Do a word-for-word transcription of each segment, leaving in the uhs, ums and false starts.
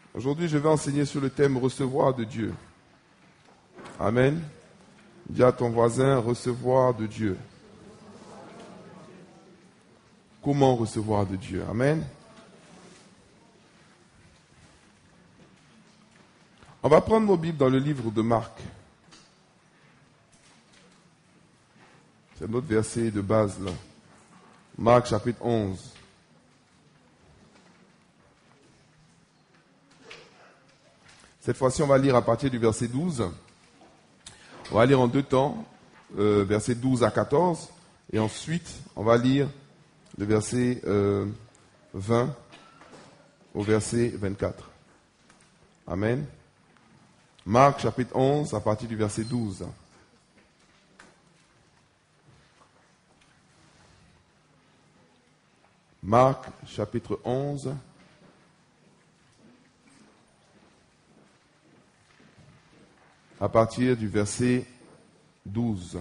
Aujourd'hui, je vais enseigner sur le thème « Recevoir de Dieu ». Amen. Dis à ton voisin « Recevoir de Dieu ». Comment recevoir de Dieu? Amen. On va prendre nos Bibles dans le livre de Marc. C'est notre verset de base là. Marc chapitre onze. Cette fois-ci, on va lire à partir du verset douze. On va lire en deux temps, euh, verset douze à quatorze. Et ensuite, on va lire le verset euh, vingt au verset vingt-quatre. Amen. Marc chapitre onze, à partir du verset douze. Marc chapitre onze. À partir du verset douze.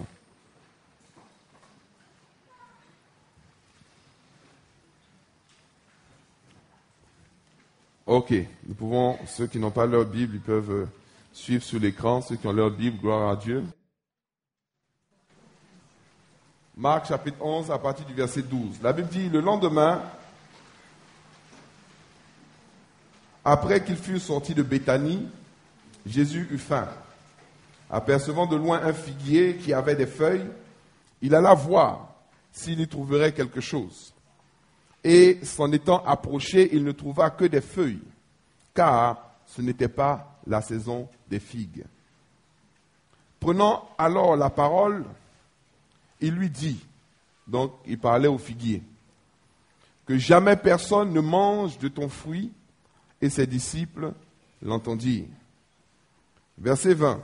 Ok, nous pouvons, ceux qui n'ont pas leur Bible, ils peuvent suivre sur l'écran. Ceux qui ont leur Bible, gloire à Dieu. Marc chapitre onze, à partir du verset douze. La Bible dit, le lendemain, après qu'ils furent sortis de Béthanie, Jésus eut faim. Apercevant de loin un figuier qui avait des feuilles, il alla voir s'il y trouverait quelque chose. Et s'en étant approché, il ne trouva que des feuilles, car ce n'était pas la saison des figues. Prenant alors la parole, il lui dit, donc il parlait au figuier, que jamais personne ne mange de ton fruit, et ses disciples l'entendirent. Verset vingt.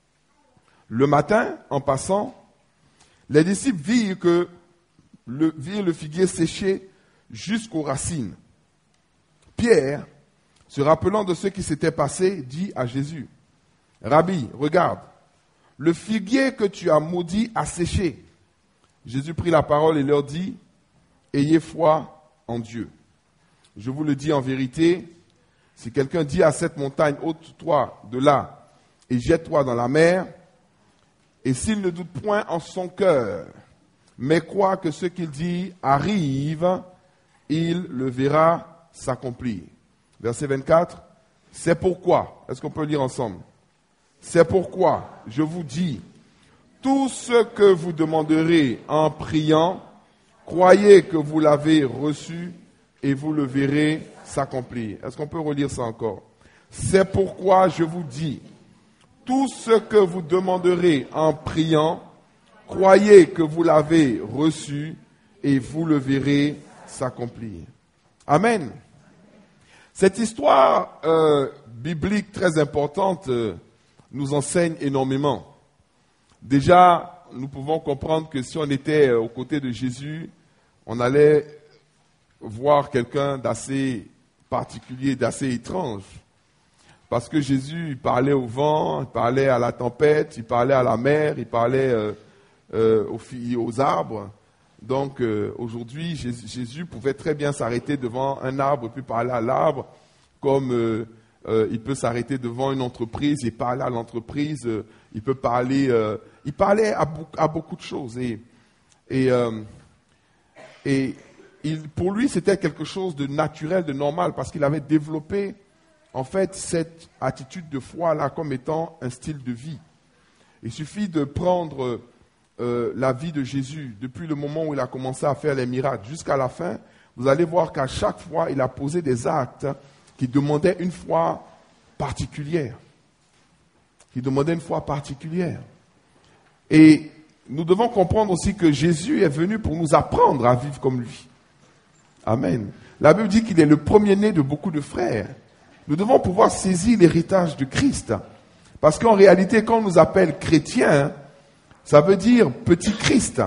Le matin, en passant, les disciples virent, que le, virent le figuier séché jusqu'aux racines. Pierre, se rappelant de ce qui s'était passé, dit à Jésus, « Rabbi, regarde, le figuier que tu as maudit a séché. » Jésus prit la parole et leur dit, « Ayez foi en Dieu. Je vous le dis en vérité, si quelqu'un dit à cette montagne, ôte-toi de là et jette-toi dans la mer, et s'il ne doute point en son cœur, mais croit que ce qu'il dit arrive, il le verra s'accomplir. » Verset vingt-quatre. C'est pourquoi, est-ce qu'on peut lire ensemble? C'est pourquoi, je vous dis, tout ce que vous demanderez en priant, croyez que vous l'avez reçu et vous le verrez s'accomplir. Est-ce qu'on peut relire ça encore? C'est pourquoi je vous dis, tout ce que vous demanderez en priant, croyez que vous l'avez reçu et vous le verrez s'accomplir. Amen. Cette histoire euh, biblique très importante euh, nous enseigne énormément. Déjà, nous pouvons comprendre que si on était aux côtés de Jésus, on allait voir quelqu'un d'assez particulier, d'assez étrange. Parce que Jésus, il parlait au vent, il parlait à la tempête, il parlait à la mer, il parlait euh, euh, aux, aux arbres. Donc euh, aujourd'hui, Jésus, Jésus pouvait très bien s'arrêter devant un arbre et puis parler à l'arbre, comme euh, euh, il peut s'arrêter devant une entreprise et parler à l'entreprise. Euh, il peut parler, euh, il parlait à, à beaucoup de choses. Et, et, euh, et il, pour lui, c'était quelque chose de naturel, de normal, parce qu'il avait développé en fait cette attitude de foi là comme étant un style de vie. Il suffit de prendre euh, la vie de Jésus depuis le moment où il a commencé à faire les miracles jusqu'à la fin. Vous allez voir qu'à chaque fois, il a posé des actes qui demandaient une foi particulière. Qui demandaient une foi particulière. Et nous devons comprendre aussi que Jésus est venu pour nous apprendre à vivre comme lui. Amen. La Bible dit qu'il est le premier-né de beaucoup de frères. Nous devons pouvoir saisir l'héritage de Christ. Parce qu'en réalité, quand on nous appelle chrétiens, ça veut dire petit Christ.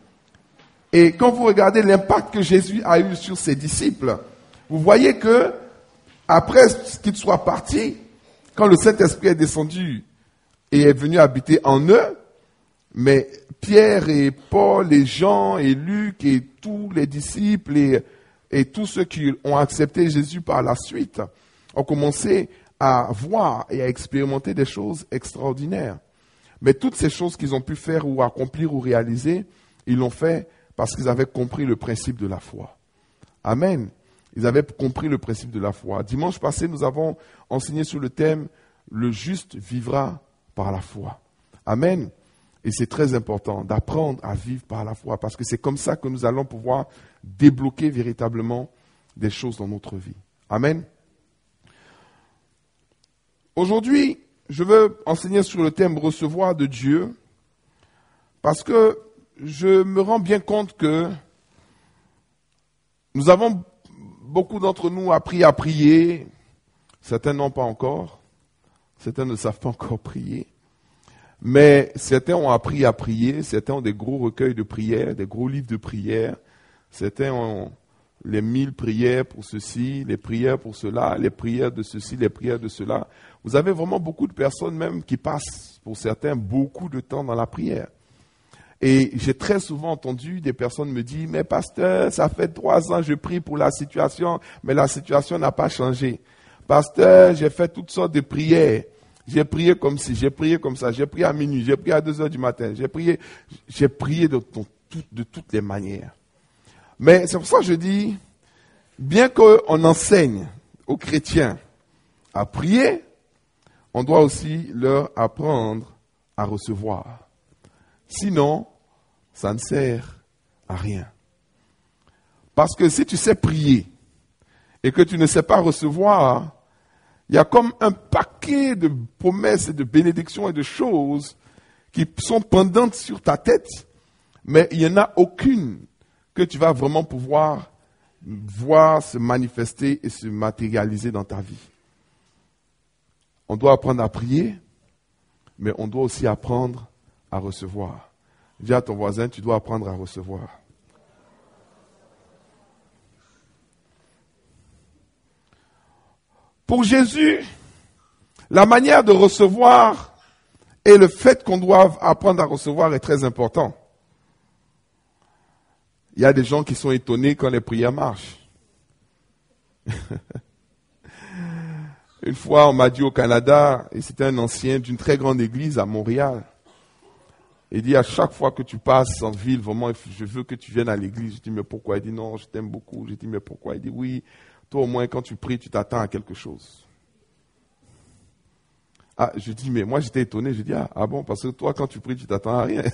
Et quand vous regardez l'impact que Jésus a eu sur ses disciples, vous voyez que après qu'il soit parti, quand le Saint-Esprit est descendu et est venu habiter en eux, mais Pierre et Paul et Jean et Luc et tous les disciples et, et tous ceux qui ont accepté Jésus par la suite, ont commencé à voir et à expérimenter des choses extraordinaires. Mais toutes ces choses qu'ils ont pu faire ou accomplir ou réaliser, ils l'ont fait parce qu'ils avaient compris le principe de la foi. Amen. Ils avaient compris le principe de la foi. Dimanche passé, nous avons enseigné sur le thème « Le juste vivra par la foi ». Amen. Et c'est très important d'apprendre à vivre par la foi parce que c'est comme ça que nous allons pouvoir débloquer véritablement des choses dans notre vie. Amen. Aujourd'hui, je veux enseigner sur le thème « Recevoir de Dieu » parce que je me rends bien compte que nous avons, beaucoup d'entre nous, appris à prier. Certains n'ont pas encore. Certains ne savent pas encore prier. Mais certains ont appris à prier. Certains ont des gros recueils de prières, des gros livres de prières. Certains ont les mille prières pour ceci, les prières pour cela, les prières de ceci, les prières de cela. Vous avez vraiment beaucoup de personnes même qui passent, pour certains, beaucoup de temps dans la prière. Et j'ai très souvent entendu des personnes me dire, mais pasteur, ça fait trois ans que je prie pour la situation, mais la situation n'a pas changé. Pasteur, j'ai fait toutes sortes de prières. J'ai prié comme ci, j'ai prié comme ça, j'ai prié à minuit, j'ai prié à deux heures du matin, j'ai prié, j'ai prié de, de, de toutes les manières. Mais c'est pour ça que je dis, bien qu'on enseigne aux chrétiens à prier, on doit aussi leur apprendre à recevoir. Sinon, ça ne sert à rien. Parce que si tu sais prier et que tu ne sais pas recevoir, il y a comme un paquet de promesses et de bénédictions et de choses qui sont pendantes sur ta tête, mais il n'y en a aucune que tu vas vraiment pouvoir voir se manifester et se matérialiser dans ta vie. On doit apprendre à prier, mais on doit aussi apprendre à recevoir. Dis à ton voisin, tu dois apprendre à recevoir. Pour Jésus, la manière de recevoir et le fait qu'on doit apprendre à recevoir est très important. Il y a des gens qui sont étonnés quand les prières marchent. Une fois, on m'a dit au Canada, et c'était un ancien d'une très grande église à Montréal, il dit à chaque fois que tu passes en ville, vraiment, je veux que tu viennes à l'église. Je dis, mais pourquoi? Il dit, non, je t'aime beaucoup. Je dis, mais pourquoi? Il dit, oui, toi au moins quand tu pries, tu t'attends à quelque chose. Ah, je dis, mais moi j'étais étonné, je dis, ah, ah bon, parce que toi quand tu pries, tu t'attends à rien.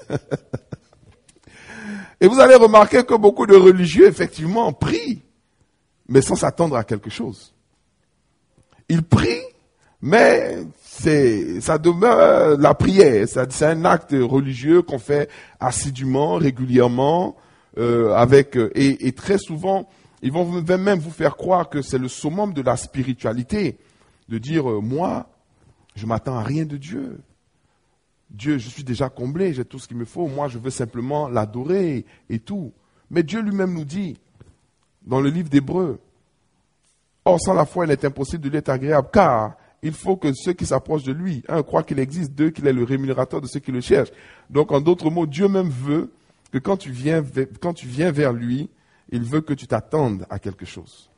Et vous allez remarquer que beaucoup de religieux, effectivement, prient, mais sans s'attendre à quelque chose. Ils prient, mais c'est, ça demeure la prière. Ça, c'est un acte religieux qu'on fait assidûment, régulièrement, euh, avec et, et très souvent, ils vont même vous faire croire que c'est le summum de la spiritualité, de dire euh, moi, je m'attends à rien de Dieu. Dieu, je suis déjà comblé, j'ai tout ce qu'il me faut. Moi, je veux simplement l'adorer et tout. Mais Dieu lui-même nous dit, dans le livre d'Hébreux, or, sans la foi, il est impossible de lui être agréable, car il faut que ceux qui s'approchent de lui, un, croient qu'il existe, deux, qu'il est le rémunérateur de ceux qui le cherchent. Donc, en d'autres mots, Dieu même veut que quand tu viens, quand tu viens vers lui, il veut que tu t'attendes à quelque chose.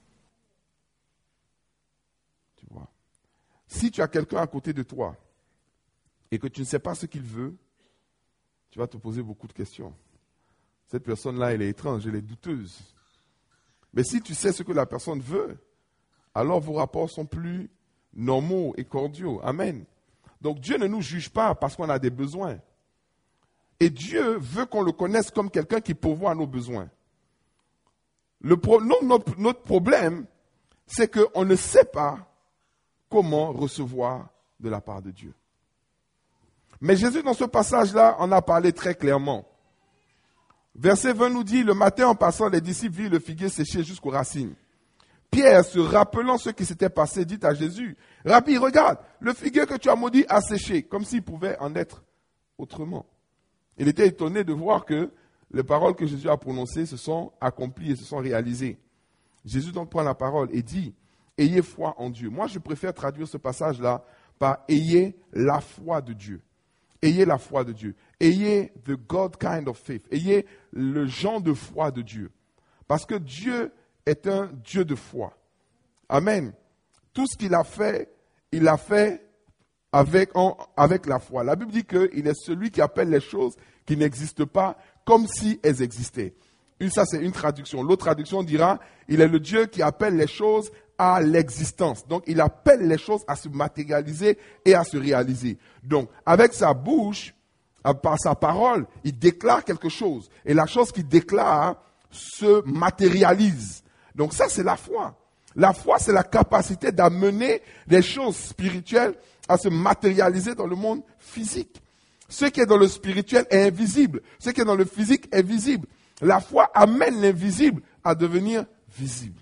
Tu vois. Si tu as quelqu'un à côté de toi et que tu ne sais pas ce qu'il veut, tu vas te poser beaucoup de questions. Cette personne-là, elle est étrange, elle est douteuse. Mais si tu sais ce que la personne veut, alors vos rapports sont plus normaux et cordiaux. Amen. Donc Dieu ne nous juge pas parce qu'on a des besoins. Et Dieu veut qu'on le connaisse comme quelqu'un qui pourvoit à nos besoins. Le pro- non, notre, notre problème, c'est qu'on ne sait pas comment recevoir de la part de Dieu. Mais Jésus, dans ce passage-là, en a parlé très clairement. Verset vingt nous dit, le matin en passant, les disciples virent le figuier séché jusqu'aux racines. Pierre, se rappelant ce qui s'était passé, dit à Jésus, Rabbi, regarde, le figuier que tu as maudit a séché, comme s'il pouvait en être autrement. Il était étonné de voir que les paroles que Jésus a prononcées se sont accomplies et se sont réalisées. Jésus donc prend la parole et dit, ayez foi en Dieu. Moi, je préfère traduire ce passage-là par ayez la foi de Dieu. Ayez la foi de Dieu. Ayez the God kind of faith. Ayez le genre de foi de Dieu. Parce que Dieu est un Dieu de foi. Amen. tout ce qu'il a fait, il l'a fait avec, en, avec la foi. La Bible dit qu'il est celui qui appelle les choses qui n'existent pas comme si elles existaient. Une, ça, c'est une traduction. L'autre traduction dira, il est le Dieu qui appelle les choses à l'existence. Donc, il appelle les choses à se matérialiser et à se réaliser. Donc, avec sa bouche, par sa parole, il déclare quelque chose. Et la chose qu'il déclare se matérialise. Donc, ça, c'est la foi. La foi, c'est la capacité d'amener les choses spirituelles à se matérialiser dans le monde physique. Ce qui est dans le spirituel est invisible. Ce qui est dans le physique est visible. La foi amène l'invisible à devenir visible.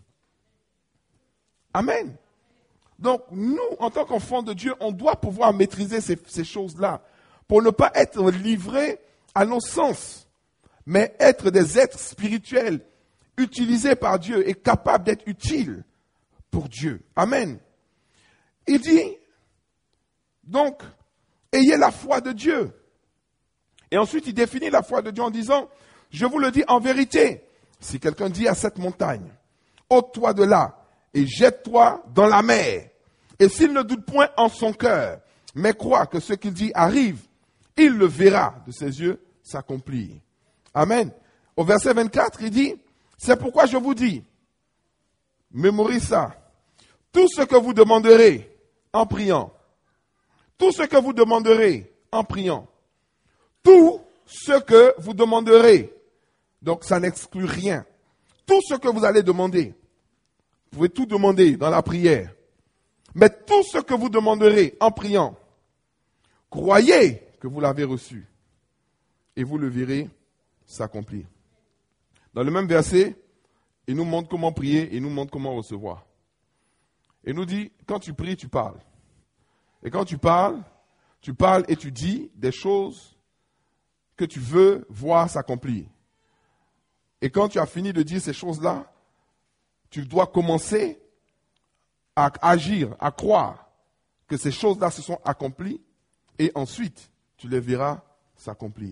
Amen. Donc, nous, en tant qu'enfants de Dieu, on doit pouvoir maîtriser ces, ces choses-là pour ne pas être livrés à nos sens, mais être des êtres spirituels utilisés par Dieu et capables d'être utiles pour Dieu. Amen. Il dit, donc, ayez la foi de Dieu. Et ensuite, il définit la foi de Dieu en disant, je vous le dis en vérité, si quelqu'un dit à cette montagne, ôte-toi de là et jette-toi dans la mer, et s'il ne doute point en son cœur, mais croit que ce qu'il dit arrive, il le verra de ses yeux s'accomplir. Amen. Au verset vingt-quatre, il dit, c'est pourquoi je vous dis, mémorisez ça, tout ce que vous demanderez en priant, tout ce que vous demanderez en priant, tout ce que vous demanderez, donc ça n'exclut rien, tout ce que vous allez demander, vous pouvez tout demander dans la prière, mais tout ce que vous demanderez en priant, croyez que vous l'avez reçu et vous le verrez s'accomplir. Dans le même verset, il nous montre comment prier et il nous montre comment recevoir. Il nous dit, quand tu pries, tu parles. Et quand tu parles, tu parles et tu dis des choses que tu veux voir s'accomplir. Et quand tu as fini de dire ces choses-là, tu dois commencer à agir, à croire que ces choses-là se sont accomplies et ensuite, tu les verras s'accomplir.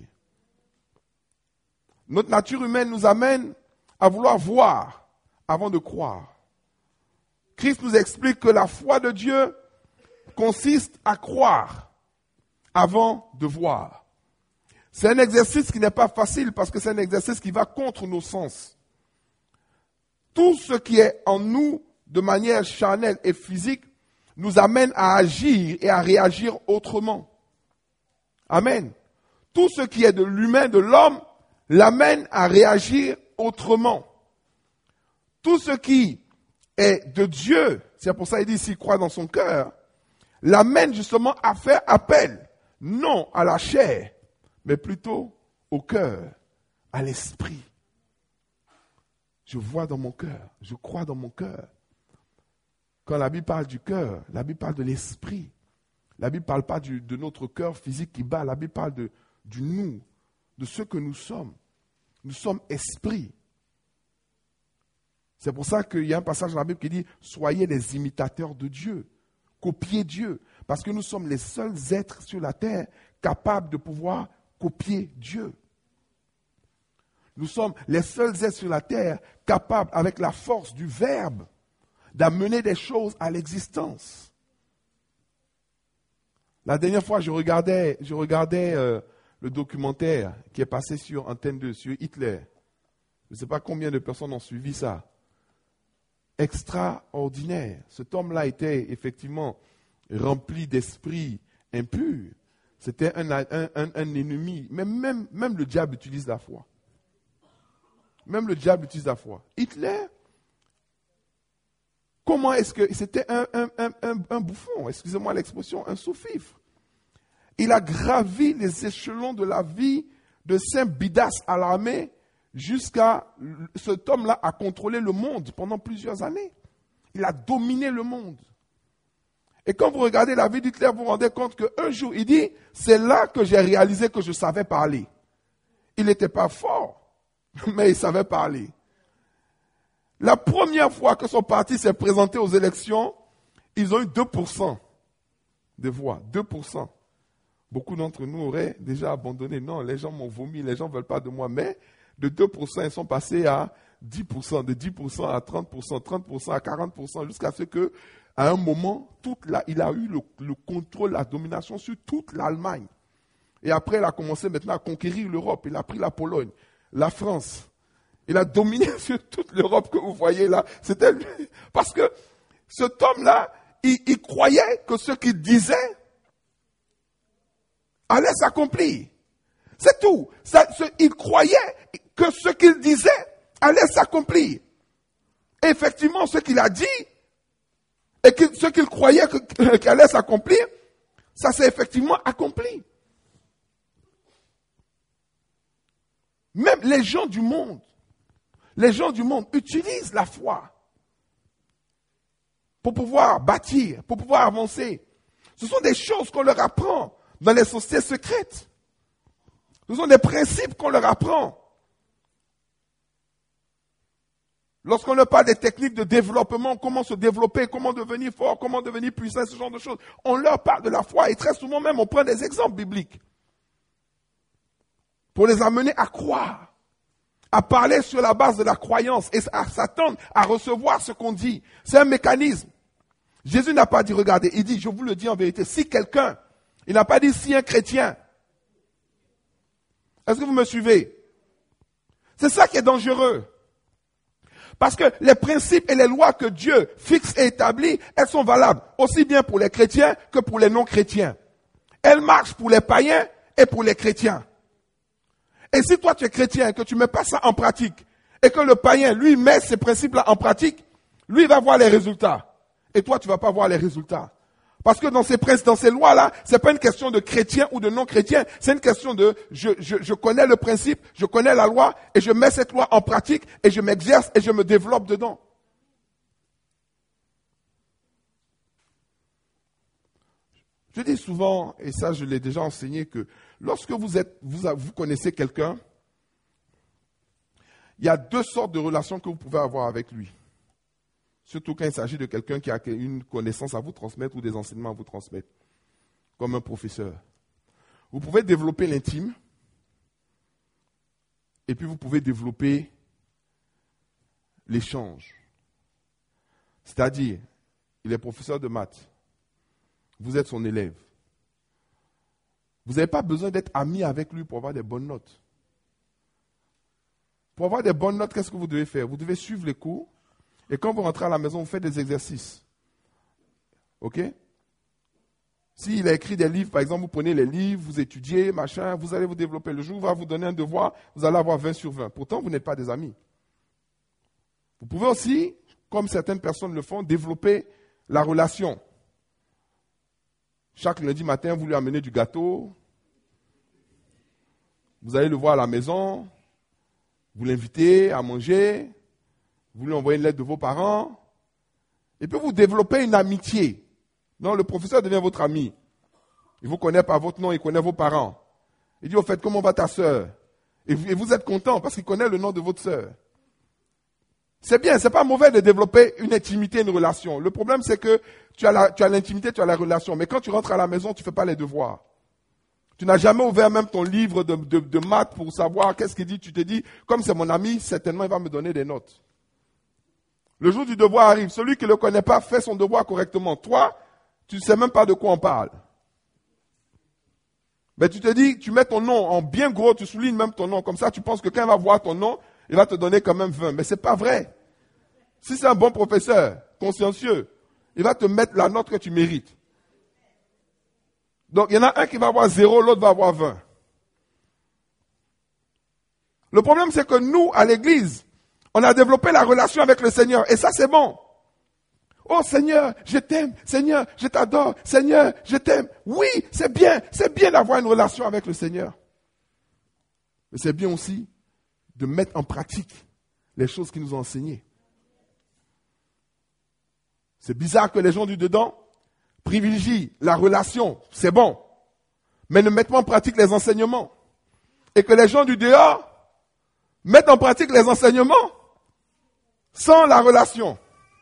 Notre nature humaine nous amène à vouloir voir avant de croire. Christ nous explique que la foi de Dieu consiste à croire avant de voir. C'est un exercice qui n'est pas facile parce que c'est un exercice qui va contre nos sens. Tout ce qui est en nous de manière charnelle et physique nous amène à agir et à réagir autrement. Amen. Tout ce qui est de l'humain, de l'homme, l'amène à réagir autrement. Tout ce qui est de Dieu, c'est pour ça qu'il dit s'il croit dans son cœur, l'amène justement à faire appel, non à la chair, mais plutôt au cœur, à l'esprit. Je vois dans mon cœur, je crois dans mon cœur. Quand la Bible parle du cœur, la Bible parle de l'esprit. La Bible ne parle pas du, de notre cœur physique qui bat, la Bible parle de, du nous, de ce que nous sommes. Nous sommes esprit. C'est pour ça qu'il y a un passage dans la Bible qui dit « Soyez les imitateurs de Dieu, copiez Dieu ». Parce que nous sommes les seuls êtres sur la terre capables de pouvoir copier Dieu. Nous sommes les seuls êtres sur la terre capables, avec la force du verbe, d'amener des choses à l'existence. La dernière fois, je regardais, je regardais euh, le documentaire qui est passé sur Antenne deux, sur Hitler. Je ne sais pas combien de personnes ont suivi ça. Extraordinaire. Cet homme-là était effectivement rempli d'esprit impur. C'était un, un, un, un ennemi. Mais même, même le diable utilise la foi. Même le diable utilise la foi. Hitler, comment est-ce que... C'était un, un, un, un, un bouffon, excusez-moi l'expression, un sous-fifre. Il a gravi les échelons de la vie de Saint-Bidas à l'armée jusqu'à... Cet homme-là a contrôlé le monde pendant plusieurs années. Il a dominé le monde. Et quand vous regardez la vie d'Hitler, vous vous rendez compte qu'un jour, il dit, c'est là que j'ai réalisé que je savais parler. Il n'était pas fort, mais il savait parler. La première fois que son parti s'est présenté aux élections, ils ont eu deux pour cent de voix, deux pour cent. Beaucoup d'entre nous auraient déjà abandonné. Non, les gens m'ont vomi, les gens ne veulent pas de moi. Mais de deux pour cent, ils sont passés à dix pour cent, de dix pour cent à trente pour cent, trente pour cent à quarante pour cent, jusqu'à ce que, à un moment, toute la, il a eu le, le contrôle, la domination sur toute l'Allemagne. Et après, il a commencé maintenant à conquérir l'Europe. Il a pris la Pologne, la France. Il a dominé sur toute l'Europe que vous voyez là. C'était parce que cet homme-là, il, il croyait que ce qu'il disait allait s'accomplir. C'est tout. Ça, ce, il croyait que ce qu'il disait allait s'accomplir. Et effectivement, ce qu'il a dit, et que, ce qu'il croyait que, qu'il allait s'accomplir, ça s'est effectivement accompli. Même les gens du monde, les gens du monde utilisent la foi pour pouvoir bâtir, pour pouvoir avancer. Ce sont des choses qu'on leur apprend dans les sociétés secrètes. Ce sont des principes qu'on leur apprend. Lorsqu'on leur parle des techniques de développement, comment se développer, comment devenir fort, comment devenir puissant, ce genre de choses, on leur parle de la foi et très souvent même on prend des exemples bibliques pour les amener à croire, à parler sur la base de la croyance et à s'attendre à recevoir ce qu'on dit. C'est un mécanisme. Jésus n'a pas dit, regardez, il dit, je vous le dis en vérité, si quelqu'un, il n'a pas dit si un chrétien. Est-ce que vous me suivez? C'est ça qui est dangereux. Parce que les principes et les lois que Dieu fixe et établit, elles sont valables aussi bien pour les chrétiens que pour les non-chrétiens. Elles marchent pour les païens et pour les chrétiens. Et si toi tu es chrétien et que tu ne mets pas ça en pratique, et que le païen, lui, met ces principes-là en pratique, lui, il va voir les résultats. Et toi, tu ne vas pas voir les résultats. Parce que dans ces principes, dans ces lois-là, c'est pas une question de chrétien ou de non-chrétien, c'est une question de je, je, je connais le principe, je connais la loi, et je mets cette loi en pratique, et je m'exerce, et je me développe dedans. Je dis souvent, et ça je l'ai déjà enseigné, que lorsque vous êtes, vous, vous connaissez quelqu'un, il y a deux sortes de relations que vous pouvez avoir avec lui. Surtout quand il s'agit de quelqu'un qui a une connaissance à vous transmettre ou des enseignements à vous transmettre, comme un professeur. Vous pouvez développer l'intime, et puis vous pouvez développer l'échange. C'est-à-dire, il est professeur de maths, vous êtes son élève. Vous n'avez pas besoin d'être ami avec lui pour avoir des bonnes notes. Pour avoir des bonnes notes, qu'est-ce que vous devez faire? Vous devez suivre les cours. Et quand vous rentrez à la maison, vous faites des exercices. OK? S'il a écrit des livres, par exemple, vous prenez les livres, vous étudiez, machin, vous allez vous développer. Le jour où il va vous donner un devoir, vous allez avoir vingt sur vingt. Pourtant, vous n'êtes pas des amis. Vous pouvez aussi, comme certaines personnes le font, développer la relation. Chaque lundi matin, vous lui amenez du gâteau. Vous allez le voir à la maison. Vous l'invitez à manger. Vous lui envoyez une lettre de vos parents. Et puis vous développez une amitié. Donc le professeur devient votre ami. Il vous connaît par votre nom, il connaît vos parents. Il dit au fait, comment va ta sœur? Et vous, et vous êtes content parce qu'il connaît le nom de votre sœur. C'est bien, c'est pas mauvais de développer une intimité, une relation. Le problème c'est que tu as, la, tu as l'intimité, tu as la relation. Mais quand tu rentres à la maison, tu ne fais pas les devoirs. Tu n'as jamais ouvert même ton livre de, de, de maths pour savoir qu'est-ce qu'il dit. Tu te dis, comme c'est mon ami, certainement il va me donner des notes. Le jour du devoir arrive. Celui qui ne le connaît pas fait son devoir correctement. Toi, tu ne sais même pas de quoi on parle. Mais tu te dis, tu mets ton nom en bien gros, tu soulignes même ton nom. Comme ça, tu penses que quand il va voir ton nom, il va te donner quand même vingt. Mais ce n'est pas vrai. Si c'est un bon professeur, consciencieux, il va te mettre la note que tu mérites. Donc, il y en a un qui va avoir zéro, l'autre va avoir vingt. Le problème, c'est que nous, à l'église, on a développé la relation avec le Seigneur. Et ça, c'est bon. Oh Seigneur, je t'aime. Seigneur, je t'adore. Seigneur, je t'aime. Oui, c'est bien. C'est bien d'avoir une relation avec le Seigneur. Mais c'est bien aussi de mettre en pratique les choses qu'il nous a enseignées. C'est bizarre que les gens du dedans privilégient la relation. C'est bon. Mais ne mettent pas en pratique les enseignements. Et que les gens du dehors mettent en pratique les enseignements sans la relation.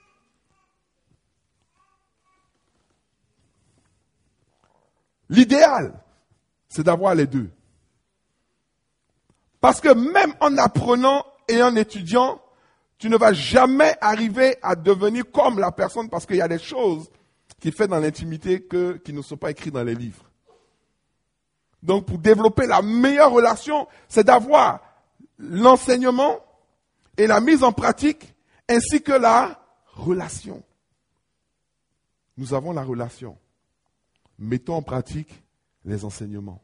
L'idéal, c'est d'avoir les deux. Parce que même en apprenant et en étudiant, Tu ne vas jamais arriver à devenir comme la personne parce qu'il y a des choses qu'il fait dans l'intimité que, qui ne sont pas écrites dans les livres. Donc, pour développer la meilleure relation, c'est d'avoir l'enseignement et la mise en pratique, ainsi que la relation. Nous avons la relation. Mettons en pratique les enseignements.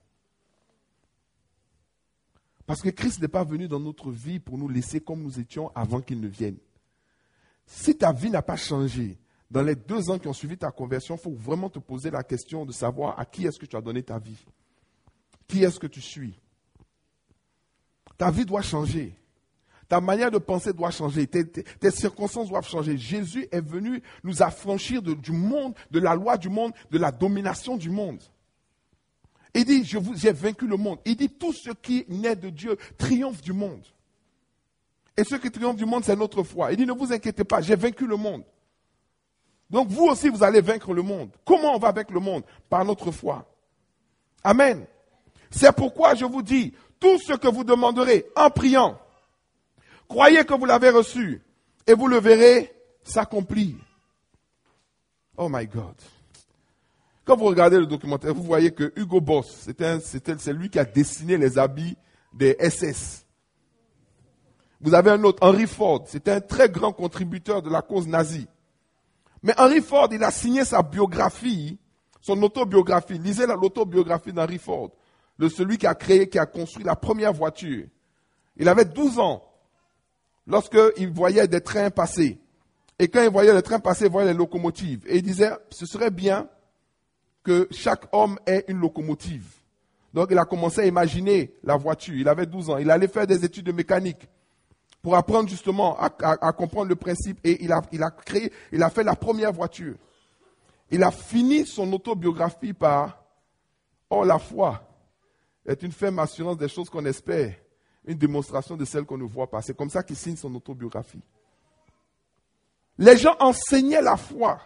Parce que Christ n'est pas venu dans notre vie pour nous laisser comme nous étions avant qu'il ne vienne. Si ta vie n'a pas changé dans les deux ans qui ont suivi ta conversion, il faut vraiment te poser la question de savoir à qui est-ce que tu as donné ta vie. Qui est-ce que tu suis? Ta vie doit changer. Ta manière de penser doit changer. Tes, tes, tes circonstances doivent changer. Jésus est venu nous affranchir de, du monde, de la loi du monde, de la domination du monde. Il dit, je vous, j'ai vaincu le monde. Il dit, tout ce qui naît de Dieu triomphe du monde. Et ce qui triomphe du monde, c'est notre foi. Il dit, ne vous inquiétez pas, j'ai vaincu le monde. Donc vous aussi, vous allez vaincre le monde. Comment on va vaincre le monde? Par notre foi. Amen. C'est pourquoi je vous dis, tout ce que vous demanderez en priant, croyez que vous l'avez reçu et vous le verrez s'accomplir. Oh my God. Quand vous regardez le documentaire, vous voyez que Hugo Boss, c'était un, c'était, c'est lui qui a dessiné les habits des S S. Vous avez un autre, Henry Ford, c'était un très grand contributeur de la cause nazie. Mais Henry Ford, il a signé sa biographie, son autobiographie. Lisez l'autobiographie d'Henry Ford, de celui qui a créé, qui a construit la première voiture. Il avait douze ans lorsqu'il voyait des trains passer. Et quand il voyait les trains passer, il voyait les locomotives. Et il disait, ce serait bien que chaque homme ait une locomotive. Donc il a commencé à imaginer la voiture. Il avait douze ans. Il allait faire des études de mécanique pour apprendre justement à, à, à comprendre le principe. Et il a, il a créé, il a fait la première voiture. Il a fini son autobiographie par « Oh, la foi est une ferme assurance des choses qu'on espère, une démonstration de celles qu'on ne voit pas. » C'est comme ça qu'il signe son autobiographie. Les gens enseignaient la foi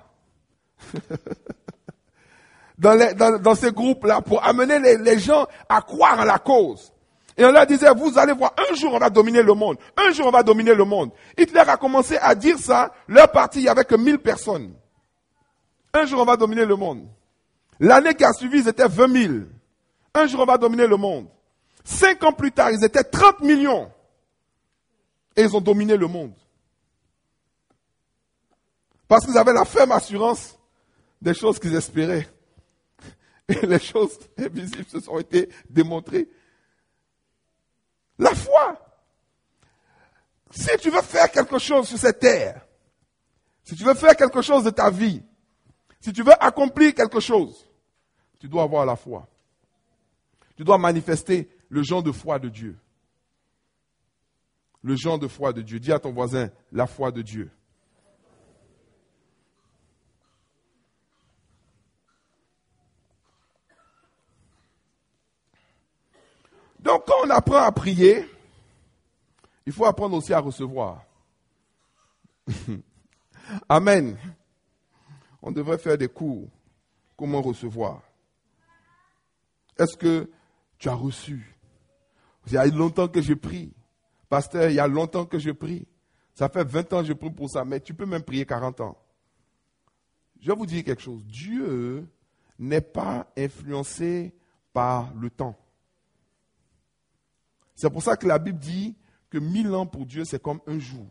dans, les, dans, dans ces groupes-là pour amener les, les gens à croire à la cause. Et on leur disait, vous allez voir, un jour on va dominer le monde. Un jour on va dominer le monde. Hitler a commencé à dire ça. Leur parti, il n'y avait que mille personnes. Un jour on va dominer le monde. L'année qui a suivi, ils étaient vingt mille. Un jour on va dominer le monde. Cinq ans plus tard, ils étaient trente millions. Et ils ont dominé le monde. Parce qu'ils avaient la ferme assurance des choses qu'ils espéraient. Et les choses invisibles se sont été démontrées. La foi. Si tu veux faire quelque chose sur cette terre, si tu veux faire quelque chose de ta vie, si tu veux accomplir quelque chose, tu dois avoir la foi. Tu dois manifester le genre de foi de Dieu. Le genre de foi de Dieu. Dis à ton voisin, la foi de Dieu. Donc, quand on apprend à prier, il faut apprendre aussi à recevoir. Amen. On devrait faire des cours. Comment recevoir? Est-ce que tu as reçu? Il y a longtemps que je prie. Pasteur, il y a longtemps que je prie. Ça fait vingt ans que je prie pour ça, mais tu peux même prier quarante ans. Je vais vous dire quelque chose. Dieu n'est pas influencé par le temps. C'est pour ça que la Bible dit que mille ans pour Dieu, c'est comme un jour.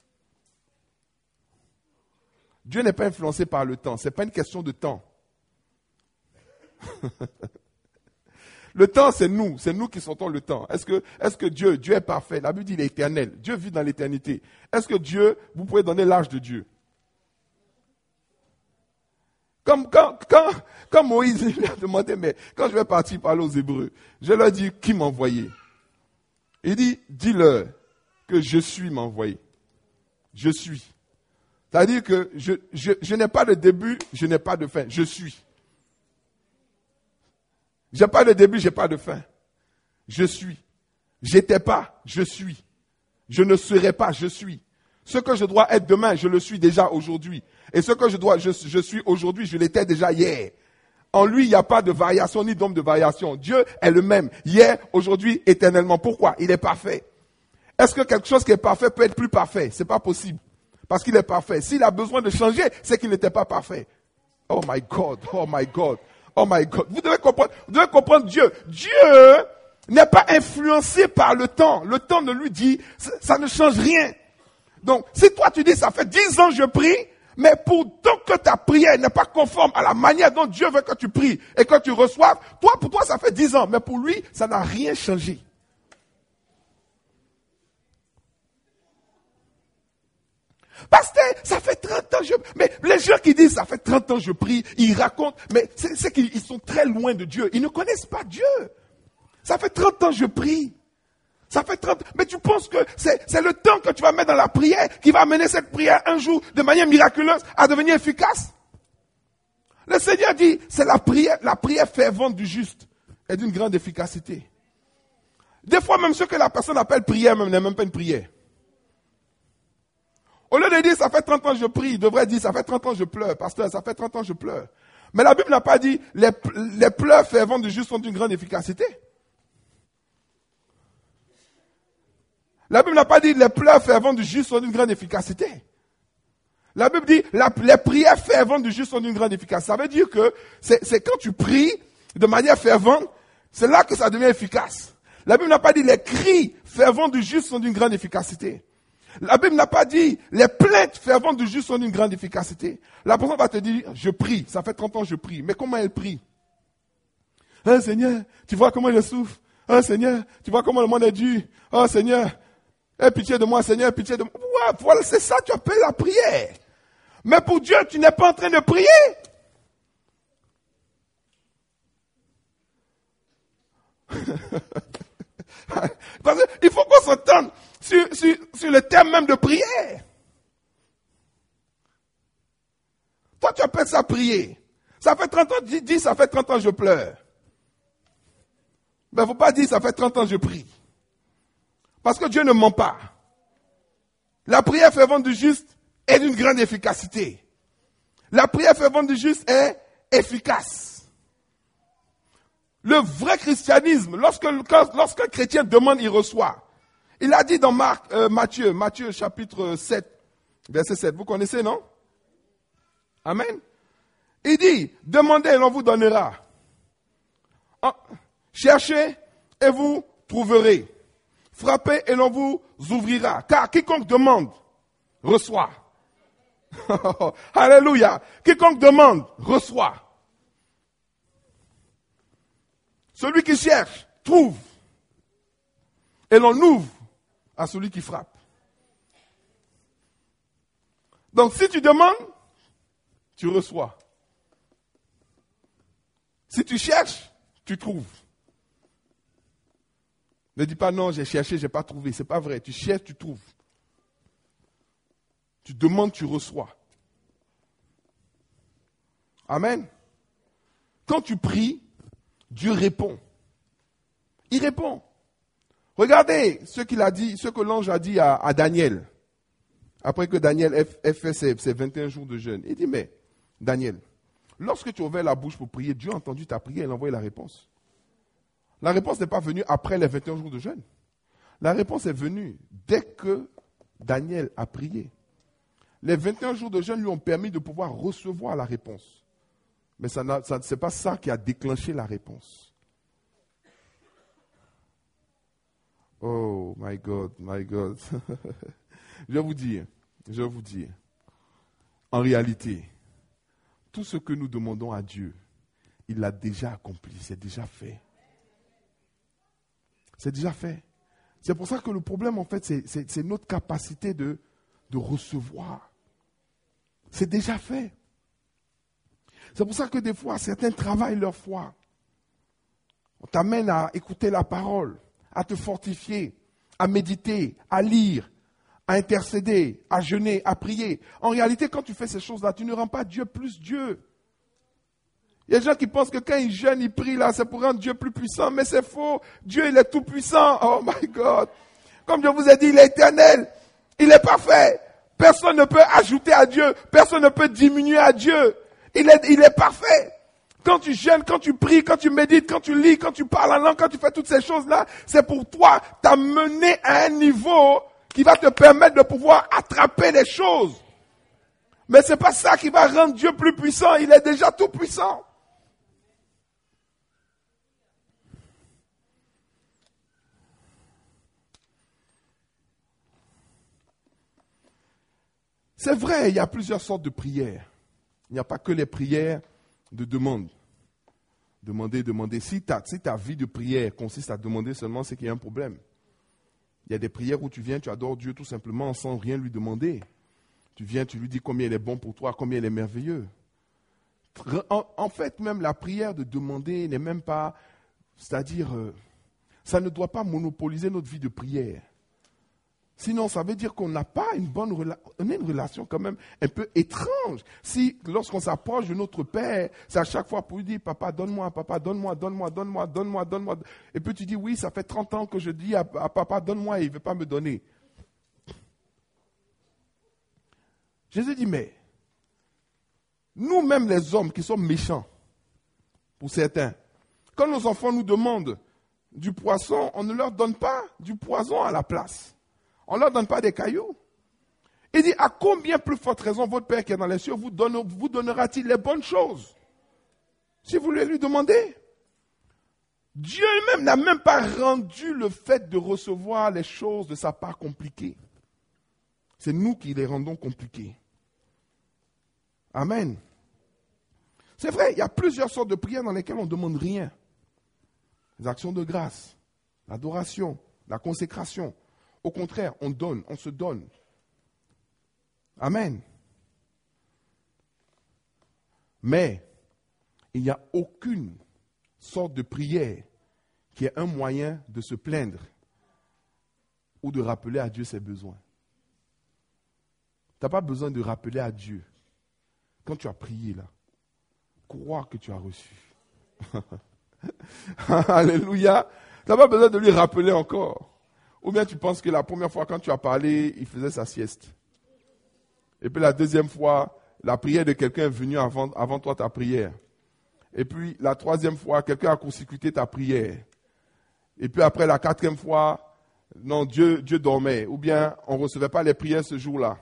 Dieu n'est pas influencé par le temps. Ce n'est pas une question de temps. Le temps, c'est nous. C'est nous qui sortons le temps. Est-ce que, est-ce que Dieu, Dieu est parfait? La Bible dit qu'il est éternel. Dieu vit dans l'éternité. Est-ce que Dieu, vous pouvez donner l'âge de Dieu? Comme quand, quand, quand Moïse lui a demandé, mais quand je vais partir parler aux Hébreux, je leur dis, qui m'a envoyé? Il dit, dis-leur que je suis m'envoyé. Je suis. C'est-à-dire que je, je, je n'ai pas de début, je n'ai pas de fin. Je suis. Je n'ai pas de début, je n'ai pas de fin. Je suis. J'étais pas, je suis. Je ne serai pas, je suis. Ce que je dois être demain, je le suis déjà aujourd'hui. Et ce que je dois, je, je suis aujourd'hui, je l'étais déjà hier. En lui, il n'y a pas de variation ni d'ombre de variation. Dieu est le même, hier, aujourd'hui, éternellement. Pourquoi? Il est parfait. Est-ce que quelque chose qui est parfait peut être plus parfait? C'est pas possible. Parce qu'il est parfait. S'il a besoin de changer, c'est qu'il n'était pas parfait. Oh my God, oh my God, oh my God. Vous devez comprendre, vous devez comprendre Dieu. Dieu n'est pas influencé par le temps. Le temps ne lui dit, ça, ça ne change rien. Donc, si toi tu dis, ça fait dix ans que je prie, mais pour tant que ta prière n'est pas conforme à la manière dont Dieu veut que tu pries et que tu reçoives, toi, pour toi, ça fait dix ans, mais pour lui, ça n'a rien changé. Pasteur, ça fait trente ans, je... mais les gens qui disent, ça fait trente ans, je prie, ils racontent, mais c'est, c'est qu'ils sont très loin de Dieu. Ils ne connaissent pas Dieu. Ça fait trente ans, je prie. Ça fait trente, mais tu penses que c'est, c'est le temps que tu vas mettre dans la prière qui va amener cette prière un jour de manière miraculeuse à devenir efficace? Le Seigneur dit, c'est la prière, la prière fervente du juste est d'une grande efficacité. Des fois, même ce que la personne appelle prière, même, n'est même pas une prière. Au lieu de dire, ça fait trente ans je prie, il devrait dire, ça fait trente ans je pleure. Pasteur, ça fait trente ans je pleure. Mais la Bible n'a pas dit, les, les pleurs fervents du juste sont d'une grande efficacité. La Bible n'a pas dit les pleurs fervents du juste sont d'une grande efficacité. La Bible dit la, les prières ferventes du juste sont d'une grande efficacité. Ça veut dire que c'est, c'est quand tu pries de manière fervente, c'est là que ça devient efficace. La Bible n'a pas dit les cris fervents du juste sont d'une grande efficacité. La Bible n'a pas dit les plaintes ferventes du juste sont d'une grande efficacité. La personne va te dire, je prie, ça fait trente ans que je prie. Mais comment elle prie? Oh Seigneur, tu vois comment je souffre. Oh Seigneur, tu vois comment le monde est dur. Oh Seigneur, aie pitié de moi, Seigneur, pitié de moi. Ouais, voilà, c'est ça, tu appelles la prière. Mais pour Dieu, tu n'es pas en train de prier. Parce qu'il faut qu'on s'entende sur, sur, sur le terme même de prière. Toi, tu appelles ça prier. Ça fait trente ans, dis, dis ça fait trente ans je pleure. Mais il ne faut pas dire ça fait trente ans je prie. Parce que Dieu ne ment pas. La prière fervente du juste est d'une grande efficacité. La prière fervente du juste est efficace. Le vrai christianisme, lorsque, lorsqu'un chrétien demande, il reçoit. Il a dit dans Marc, euh, Matthieu, Matthieu chapitre sept, verset sept. Vous connaissez, non? Amen. Il dit, demandez et l'on vous donnera. Cherchez et vous trouverez. Frappez et l'on vous ouvrira. Car quiconque demande, reçoit. Alléluia. Quiconque demande, reçoit. Celui qui cherche, trouve. Et l'on ouvre à celui qui frappe. Donc si tu demandes, tu reçois. Si tu cherches, tu trouves. Ne dis pas non, j'ai cherché, j'ai pas trouvé. C'est pas vrai. Tu cherches, tu trouves. Tu demandes, tu reçois. Amen. Quand tu pries, Dieu répond. Il répond. Regardez ce qu'il a dit, ce que l'ange a dit à, à Daniel. Après que Daniel ait fait ses, ses vingt et un jours de jeûne. Il dit, mais Daniel, lorsque tu ouvrais la bouche pour prier, Dieu a entendu ta prière et il a envoyé la réponse. La réponse n'est pas venue après les vingt et un jours de jeûne. La réponse est venue dès que Daniel a prié. Les vingt et un jours de jeûne lui ont permis de pouvoir recevoir la réponse. Mais ça n'a, ça, c'est pas ça qui a déclenché la réponse. Oh my God, my God. Je vais vous dire, je vais vous dire. En réalité, tout ce que nous demandons à Dieu, il l'a déjà accompli, c'est déjà fait. C'est déjà fait. C'est pour ça que le problème, en fait, c'est, c'est, c'est notre capacité de, de recevoir. C'est déjà fait. C'est pour ça que des fois, certains travaillent leur foi. On t'amène à écouter la parole, à te fortifier, à méditer, à lire, à intercéder, à jeûner, à prier. En réalité, quand tu fais ces choses-là, tu ne rends pas Dieu plus Dieu. Il y a des gens qui pensent que quand ils jeûnent, ils prient là, c'est pour rendre Dieu plus puissant, mais c'est faux. Dieu, il est tout puissant. Oh my God. Comme je vous ai dit, il est éternel. Il est parfait. Personne ne peut ajouter à Dieu. Personne ne peut diminuer à Dieu. Il est, il est parfait. Quand tu jeûnes, quand tu pries, quand tu médites, quand tu lis, quand tu parles en langue, quand tu fais toutes ces choses-là, c'est pour toi t'amener à un niveau qui va te permettre de pouvoir attraper les choses. Mais c'est pas ça qui va rendre Dieu plus puissant. Il est déjà tout puissant. C'est vrai, il y a plusieurs sortes de prières. Il n'y a pas que les prières de demande. Demander, demander. Si ta, si ta vie de prière consiste à demander seulement, c'est qu'il y a un problème. Il y a des prières où tu viens, tu adores Dieu tout simplement sans rien lui demander. Tu viens, tu lui dis combien il est bon pour toi, combien il est merveilleux. En, en fait, même la prière de demander n'est même pas, c'est-à-dire, euh, ça ne doit pas monopoliser notre vie de prière. Sinon, ça veut dire qu'on n'a pas une bonne relation, on a une relation quand même un peu étrange. Si, lorsqu'on s'approche de notre Père, c'est à chaque fois pour lui dire, papa, donne-moi, papa, donne-moi, donne-moi, donne-moi, donne-moi, donne-moi. Et puis tu dis, oui, ça fait trente ans que je dis à, à papa, donne-moi, et il ne veut pas me donner. Jésus dit, mais, nous-mêmes les hommes qui sommes méchants, pour certains, quand nos enfants nous demandent du poisson, on ne leur donne pas du poison à la place. On ne leur donne pas des cailloux. Il dit, à combien plus forte raison votre Père qui est dans les cieux vous, donne, vous donnera-t-il les bonnes choses si vous lui demandez? Dieu lui-même n'a même pas rendu le fait de recevoir les choses de sa part compliquées. C'est nous qui les rendons compliquées. Amen. C'est vrai, il y a plusieurs sortes de prières dans lesquelles on ne demande rien. Les actions de grâce, l'adoration, la consécration. Au contraire, on donne, on se donne. Amen. Mais il n'y a aucune sorte de prière qui est un moyen de se plaindre ou de rappeler à Dieu ses besoins. Tu n'as pas besoin de rappeler à Dieu. Quand tu as prié là, crois que tu as reçu. Alléluia. Tu n'as pas besoin de lui rappeler encore. Ou bien tu penses que la première fois quand tu as parlé, il faisait sa sieste. Et puis la deuxième fois, la prière de quelqu'un est venue avant, avant toi, ta prière. Et puis la troisième fois, quelqu'un a consécuté ta prière. Et puis après la quatrième fois, non, Dieu, Dieu dormait. Ou bien on ne recevait pas les prières ce jour-là.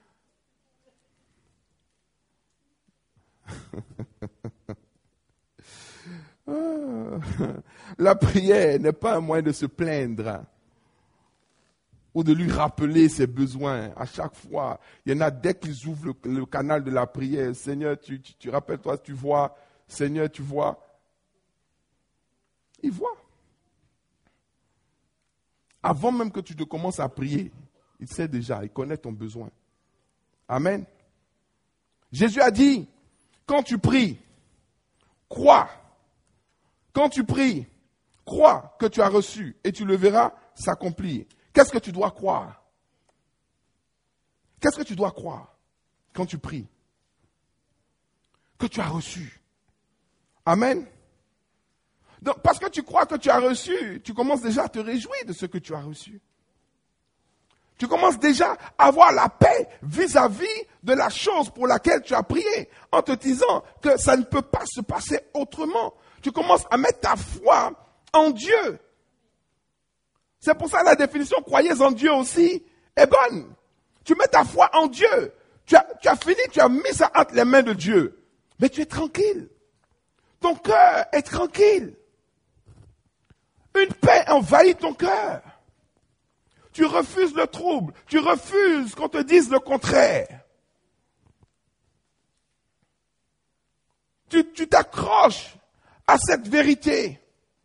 La prière n'est pas un moyen de se plaindre ou de lui rappeler ses besoins à chaque fois. Il y en a dès qu'ils ouvrent le, le canal de la prière. Seigneur, tu, tu, tu rappelles-toi, tu vois. Seigneur, tu vois. Il voit. Avant même que tu te commences à prier, il sait déjà, il connaît ton besoin. Amen. Jésus a dit, quand tu pries, crois. Quand tu pries, crois que tu as reçu et tu le verras s'accomplir. Qu'est-ce que tu dois croire? Qu'est-ce que tu dois croire quand tu pries? Que tu as reçu. Amen. Donc, parce que tu crois que tu as reçu, tu commences déjà à te réjouir de ce que tu as reçu. Tu commences déjà à avoir la paix vis-à-vis de la chose pour laquelle tu as prié, en te disant que ça ne peut pas se passer autrement. Tu commences à mettre ta foi en Dieu. C'est pour ça que la définition « croyez en Dieu » aussi est bonne. Tu mets ta foi en Dieu. Tu as, tu as fini, tu as mis ça entre les mains de Dieu. Mais tu es tranquille. Ton cœur est tranquille. Une paix envahit ton cœur. Tu refuses le trouble. Tu refuses qu'on te dise le contraire. Tu, tu t'accroches à cette vérité.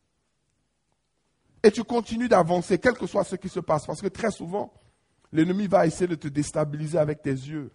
Et tu continues d'avancer, quel que soit ce qui se passe. Parce que très souvent, l'ennemi va essayer de te déstabiliser avec tes yeux.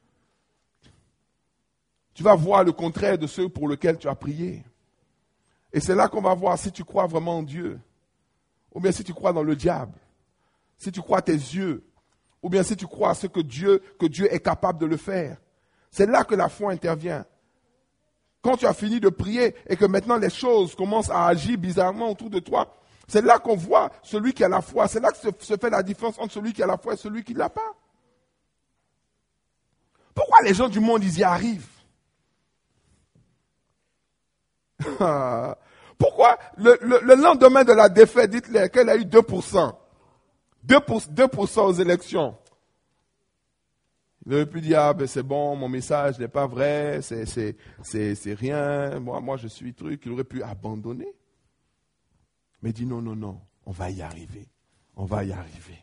Tu vas voir le contraire de ceux pour lesquels tu as prié. Et c'est là qu'on va voir si tu crois vraiment en Dieu. Ou bien si tu crois dans le diable. Si tu crois à tes yeux. Ou bien si tu crois à ce que Dieu, que Dieu est capable de le faire. C'est là que la foi intervient. Quand tu as fini de prier et que maintenant les choses commencent à agir bizarrement autour de toi, c'est là qu'on voit celui qui a la foi. C'est là que se, se fait la différence entre celui qui a la foi et celui qui ne l'a pas. Pourquoi les gens du monde, ils y arrivent? Pourquoi le, le, le lendemain de la défaite d'Hitler, qu'elle a eu deux pour cent, deux pour cent aux élections, il aurait pu dire, ah ben c'est bon, mon message n'est pas vrai, c'est, c'est, c'est, c'est rien, moi, moi je suis truc, il aurait pu abandonner. Mais il dit non, non, non, on va y arriver, on va y arriver.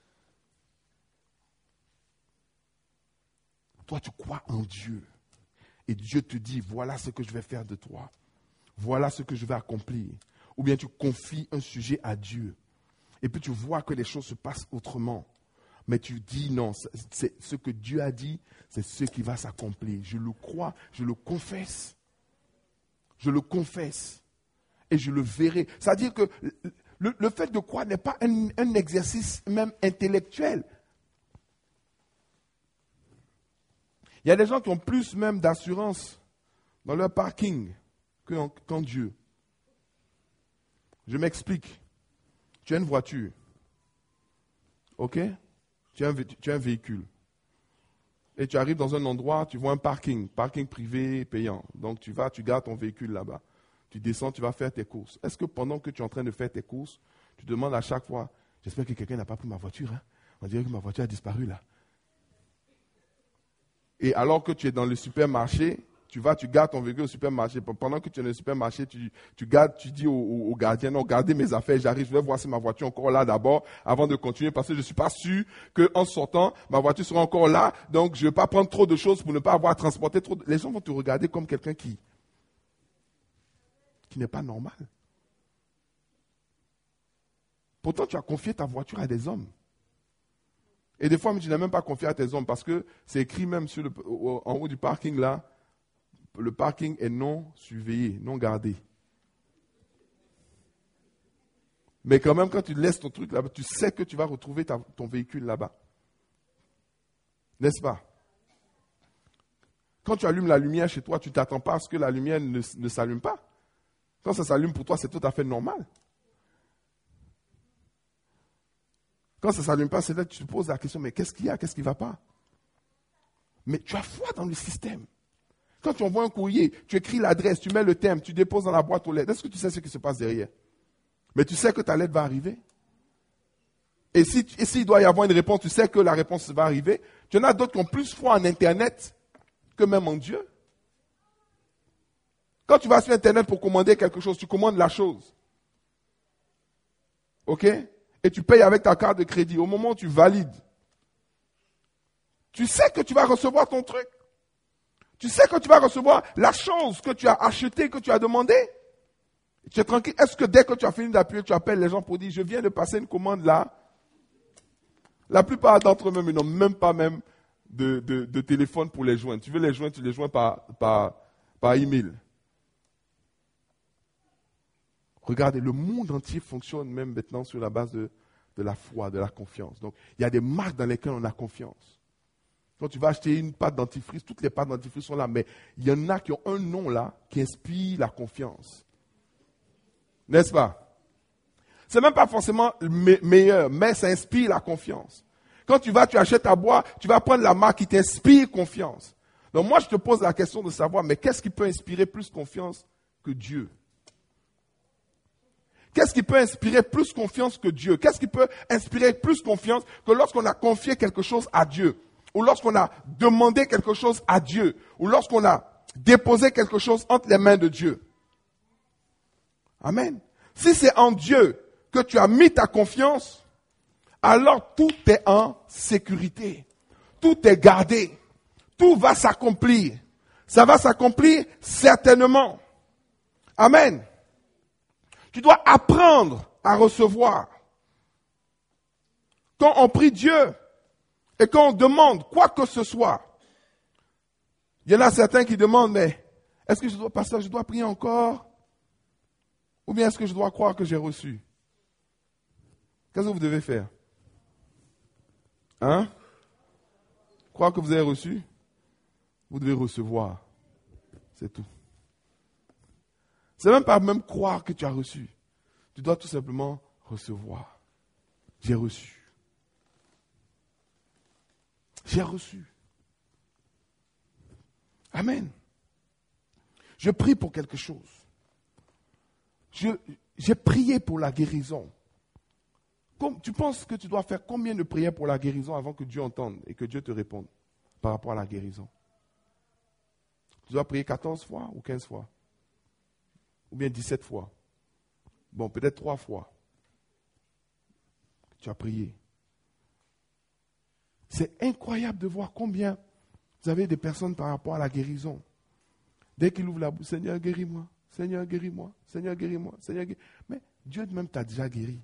Toi tu crois en Dieu, et Dieu te dit, voilà ce que je vais faire de toi, voilà ce que je vais accomplir. Ou bien tu confies un sujet à Dieu, et puis tu vois que les choses se passent autrement. Mais tu dis non, c'est ce que Dieu a dit, c'est ce qui va s'accomplir. Je le crois, je le confesse. Je le confesse. Et je le verrai. C'est-à-dire que le, le fait de croire n'est pas un, un exercice même intellectuel. Il y a des gens qui ont plus même d'assurance dans leur parking qu'en, qu'en Dieu. Je m'explique. Tu as une voiture. OK ? Tu as, un, tu as un véhicule. Et tu arrives dans un endroit, tu vois un parking, parking privé payant. Donc tu vas, tu gardes ton véhicule là-bas. Tu descends, tu vas faire tes courses. Est-ce que pendant que tu es en train de faire tes courses, tu demandes à chaque fois, j'espère que quelqu'un n'a pas pris ma voiture, hein? On dirait que ma voiture a disparu là. Et alors que tu es dans le supermarché, tu vas, tu gardes ton véhicule au supermarché. Pendant que tu es dans le supermarché, tu, tu gardes, tu dis au, au, au gardien, non, gardez mes affaires, j'arrive, je vais voir si ma voiture est encore là d'abord, avant de continuer, parce que je ne suis pas sûr qu'en sortant, ma voiture sera encore là, donc je ne vais pas prendre trop de choses pour ne pas avoir à transporter trop de... Les gens vont te regarder comme quelqu'un qui, qui n'est pas normal. Pourtant, tu as confié ta voiture à des hommes. Et des fois, tu n'as même pas confié à tes hommes, parce que c'est écrit même sur le, en haut du parking là, le parking est non surveillé, non gardé. Mais quand même, quand tu laisses ton truc là-bas, tu sais que tu vas retrouver ta, ton véhicule là-bas. N'est-ce pas? Quand tu allumes la lumière chez toi, tu ne t'attends pas à ce que la lumière ne, ne s'allume pas. Quand ça s'allume pour toi, c'est tout à fait normal. Quand ça ne s'allume pas, c'est là que tu te poses la question, mais qu'est-ce qu'il y a? Qu'est-ce qui ne va pas? Mais tu as foi dans le système. Quand tu envoies un courrier, tu écris l'adresse, tu mets le thème, tu déposes dans la boîte aux lettres. Est-ce que tu sais ce qui se passe derrière? Mais tu sais que ta lettre va arriver. Et si, et s'il doit y avoir une réponse, tu sais que la réponse va arriver. Tu en as d'autres qui ont plus foi en Internet que même en Dieu. Quand tu vas sur Internet pour commander quelque chose, tu commandes la chose. OK? Et tu payes avec ta carte de crédit. Au moment où tu valides, tu sais que tu vas recevoir ton truc. Tu sais que tu vas recevoir la chose que tu as achetée, que tu as demandé. Tu es tranquille. Est-ce que dès que tu as fini d'appuyer, tu appelles les gens pour dire, je viens de passer une commande là. La plupart d'entre eux, ils n'ont même pas même de, de, de téléphone pour les joindre. Tu veux les joindre, tu les joins par, par, par email. Regardez, le monde entier fonctionne même maintenant sur la base de, de la foi, de la confiance. Donc, il y a des marques dans lesquelles on a confiance. Quand tu vas acheter une pâte dentifrice, toutes les pâtes dentifrice sont là, mais il y en a qui ont un nom là qui inspire la confiance. N'est-ce pas? C'est même pas forcément me- meilleur, mais ça inspire la confiance. Quand tu vas, tu achètes à boire, tu vas prendre la marque qui t'inspire confiance. Donc moi, je te pose la question de savoir, mais qu'est-ce qui peut inspirer plus confiance que Dieu? Qu'est-ce qui peut inspirer plus confiance que Dieu? Qu'est-ce qui peut inspirer plus confiance que lorsqu'on a confié quelque chose à Dieu? Ou lorsqu'on a demandé quelque chose à Dieu, ou lorsqu'on a déposé quelque chose entre les mains de Dieu. Amen. Si c'est en Dieu que tu as mis ta confiance, alors tout est en sécurité. Tout est gardé. Tout va s'accomplir. Ça va s'accomplir certainement. Amen. Tu dois apprendre à recevoir. Quand on prie Dieu, et quand on demande quoi que ce soit, il y en a certains qui demandent, mais est-ce que je dois, pasteur, je dois prier encore? Ou bien est-ce que je dois croire que j'ai reçu? Qu'est-ce que vous devez faire? Hein? Croire que vous avez reçu? Vous devez recevoir. C'est tout. C'est même pas même croire que tu as reçu. Tu dois tout simplement recevoir. J'ai reçu. J'ai reçu. Amen. Je prie pour quelque chose. je, j'ai prié pour la guérison. Comme, tu penses que tu dois faire combien de prières pour la guérison avant que Dieu entende et que Dieu te réponde par rapport à la guérison? Tu dois prier quatorze fois ou quinze fois? Ou bien dix-sept fois? Bon, peut-être trois fois. Tu as prié. C'est incroyable de voir combien vous avez des personnes par rapport à la guérison. Dès qu'il ouvre la bouche, Seigneur, guéris-moi, Seigneur, guéris-moi, Seigneur, guéris-moi, Seigneur, guéris-moi. Mais Dieu même t'a déjà guéri.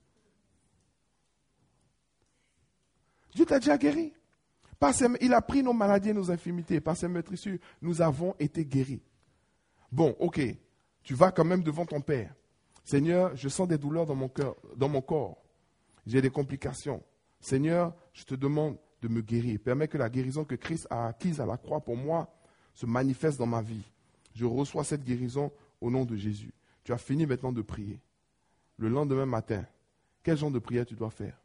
Dieu t'a déjà guéri. Par ses, il a pris nos maladies et nos infirmités. Par ses meurtrissures, nous avons été guéris. Bon, ok. Tu vas quand même devant ton Père. Seigneur, je sens des douleurs dans mon cœur, dans mon corps. J'ai des complications. Seigneur, je te demande de me guérir. Permets que la guérison que Christ a acquise à la croix pour moi se manifeste dans ma vie. Je reçois cette guérison au nom de Jésus. Tu as fini maintenant de prier. Le lendemain matin, quel genre de prière tu dois faire?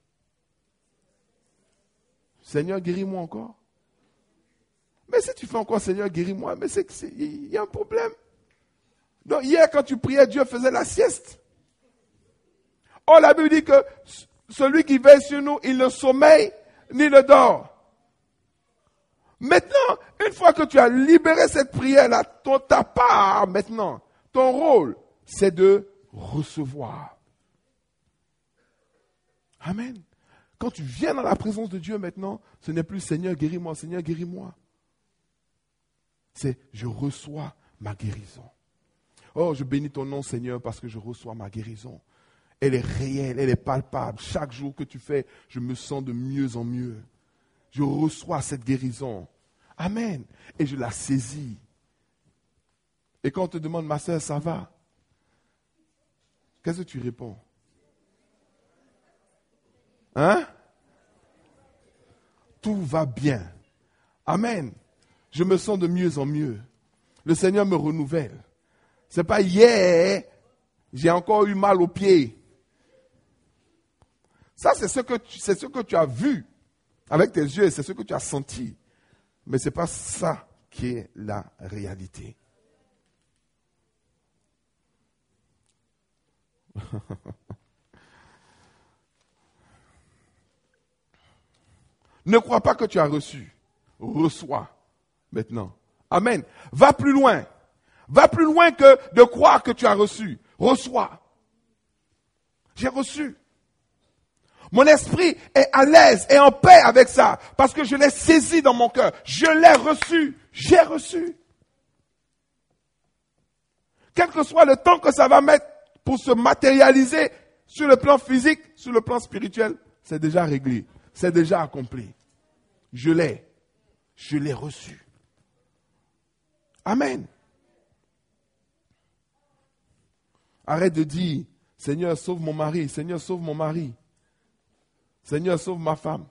Seigneur, guéris-moi encore. Mais si tu fais encore Seigneur, guéris-moi, mais c'est qu'il y a un problème. Donc hier, quand tu priais, Dieu faisait la sieste. Or, la Bible dit que celui qui veille sur nous, il ne sommeille ni ne dort. Maintenant, une fois que tu as libéré cette prière-là, ton ta part maintenant, ton rôle, c'est de recevoir. Amen. Quand tu viens dans la présence de Dieu maintenant, ce n'est plus Seigneur, guéris-moi, Seigneur, guéris-moi. C'est je reçois ma guérison. Oh, je bénis ton nom, Seigneur, parce que je reçois ma guérison. Elle est réelle, elle est palpable. Chaque jour que tu fais, je me sens de mieux en mieux. Je reçois cette guérison. Amen. Et je la saisis. Et quand on te demande, ma soeur, ça va? Qu'est-ce que tu réponds? Hein? Tout va bien. Amen. Je me sens de mieux en mieux. Le Seigneur me renouvelle. C'est pas hier, j'ai encore eu mal aux pieds. Ça, c'est ce que tu, c'est ce que tu as vu avec tes yeux, c'est ce que tu as senti. Mais ce n'est pas ça qui est la réalité. Ne crois pas que tu as reçu. Reçois maintenant. Amen. Va plus loin. Va plus loin que de croire que tu as reçu. Reçois. J'ai reçu. Mon esprit est à l'aise et en paix avec ça. Parce que je l'ai saisi dans mon cœur. Je l'ai reçu. J'ai reçu. Quel que soit le temps que ça va mettre pour se matérialiser sur le plan physique, sur le plan spirituel, c'est déjà réglé. C'est déjà accompli. Je l'ai. Je l'ai reçu. Amen. Arrête de dire, Seigneur, sauve mon mari. Seigneur, sauve mon mari. Seigneur, sauve ma femme.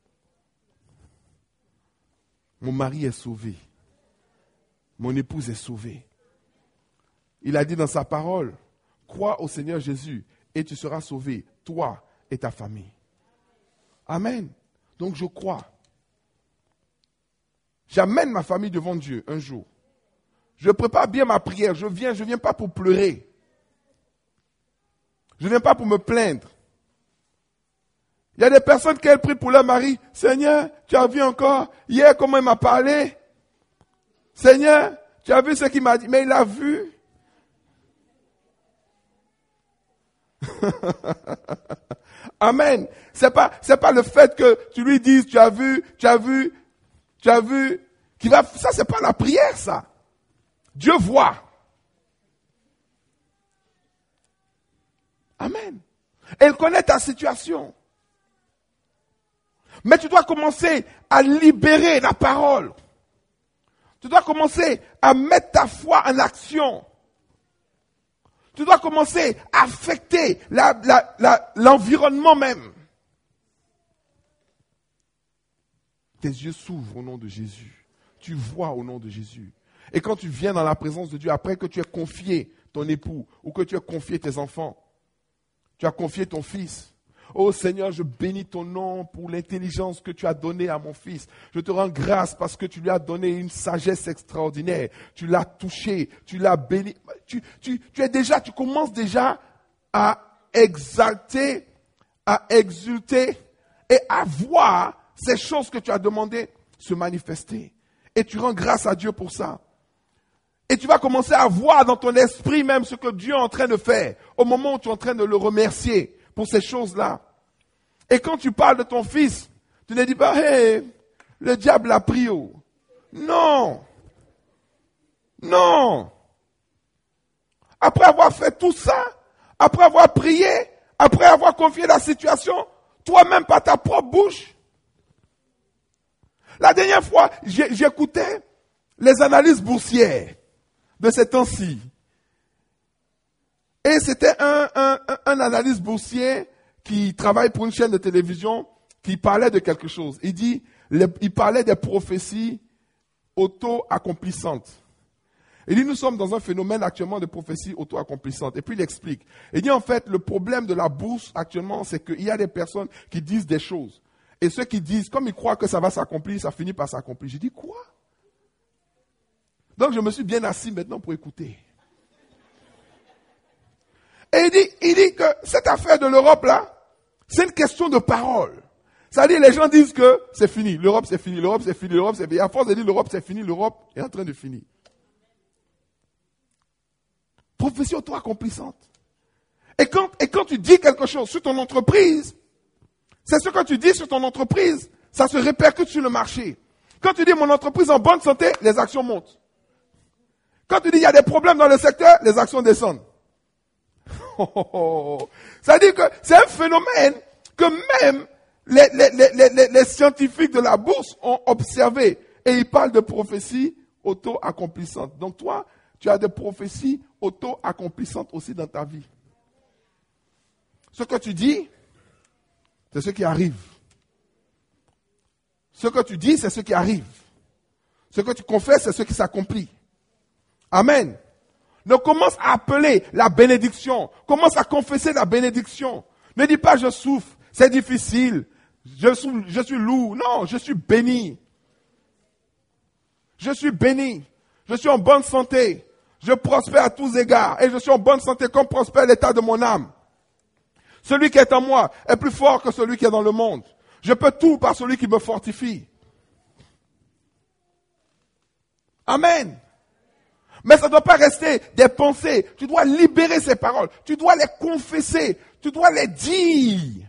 Mon mari est sauvé. Mon épouse est sauvée. Il a dit dans sa parole, crois au Seigneur Jésus et tu seras sauvé, toi et ta famille. Amen. Donc je crois. J'amène ma famille devant Dieu un jour. Je prépare bien ma prière. Je viens, je ne viens pas pour pleurer. Je ne viens pas pour me plaindre. Il y a des personnes qui prient pour leur mari. Seigneur, tu as vu encore hier comment il m'a parlé? Seigneur, tu as vu ce qu'il m'a dit? Mais il a vu. Amen. C'est pas, c'est pas le fait que tu lui dises, tu as vu, tu as vu, tu as vu, qui va, ça c'est pas la prière, ça. Dieu voit. Amen. Et il connaît ta situation. Mais tu dois commencer à libérer la parole. Tu dois commencer à mettre ta foi en action. Tu dois commencer à affecter la, la, la, l'environnement même. Tes yeux s'ouvrent au nom de Jésus. Tu vois au nom de Jésus. Et quand tu viens dans la présence de Dieu, après que tu aies confié ton époux ou que tu aies confié tes enfants, tu as confié ton fils, Oh Seigneur, je bénis ton nom pour l'intelligence que tu as donnée à mon fils. Je te rends grâce parce que tu lui as donné une sagesse extraordinaire. Tu l'as touché, tu l'as béni. Tu, tu, tu es déjà, tu commences déjà à exalter, à exulter et à voir ces choses que tu as demandées se manifester. Et tu rends grâce à Dieu pour ça. Et tu vas commencer à voir dans ton esprit même ce que Dieu est en train de faire au moment où tu es en train de le remercier pour ces choses-là. Et quand tu parles de ton fils, tu ne dis pas, hey, le diable a pris. Oh. Non. Non. Après avoir fait tout ça, après avoir prié, après avoir confié la situation, toi-même par ta propre bouche. La dernière fois, j'ai, j'écoutais les analyses boursières de ces temps-ci. Et c'était un, un, un analyste boursier qui travaille pour une chaîne de télévision qui parlait de quelque chose. Il dit, les, il parlait des prophéties auto-accomplissantes. Il dit, nous sommes dans un phénomène actuellement de prophéties auto-accomplissantes. Et puis il explique. Il dit, en fait, le problème de la bourse actuellement, c'est qu'il y a des personnes qui disent des choses. Et ceux qui disent, comme ils croient que ça va s'accomplir, ça finit par s'accomplir. J'ai dit, quoi? Donc je me suis bien assis maintenant pour écouter. Et il dit, il dit que cette affaire de l'Europe là, c'est une question de parole. C'est-à-dire les gens disent que c'est fini, l'Europe c'est fini, l'Europe c'est fini, l'Europe c'est fini. À force de dire l'Europe c'est fini, l'Europe est en train de finir. Prophétie auto-accomplissante. Et quand, et quand tu dis quelque chose sur ton entreprise, c'est ce que tu dis sur ton entreprise, ça se répercute sur le marché. Quand tu dis mon entreprise en bonne santé, les actions montent. Quand tu dis il y a des problèmes dans le secteur, les actions descendent. Oh, oh, oh. Ça veut dire que c'est un phénomène que même les, les, les, les, les scientifiques de la bourse ont observé. Et ils parlent de prophéties auto-accomplissantes. Donc toi, tu as des prophéties auto-accomplissantes aussi dans ta vie. Ce que tu dis, c'est ce qui arrive. Ce que tu dis, c'est ce qui arrive. Ce que tu confesses, c'est ce qui s'accomplit. Amen. Donc commence à appeler la bénédiction. Commence à confesser la bénédiction. Ne dis pas je souffre, c'est difficile, je suis, je suis lourd. Non, je suis béni. Je suis béni. Je suis en bonne santé. Je prospère à tous égards. Et je suis en bonne santé comme prospère l'état de mon âme. Celui qui est en moi est plus fort que celui qui est dans le monde. Je peux tout par celui qui me fortifie. Amen. Mais ça ne doit pas rester des pensées. Tu dois libérer ces paroles. Tu dois les confesser. Tu dois les dire.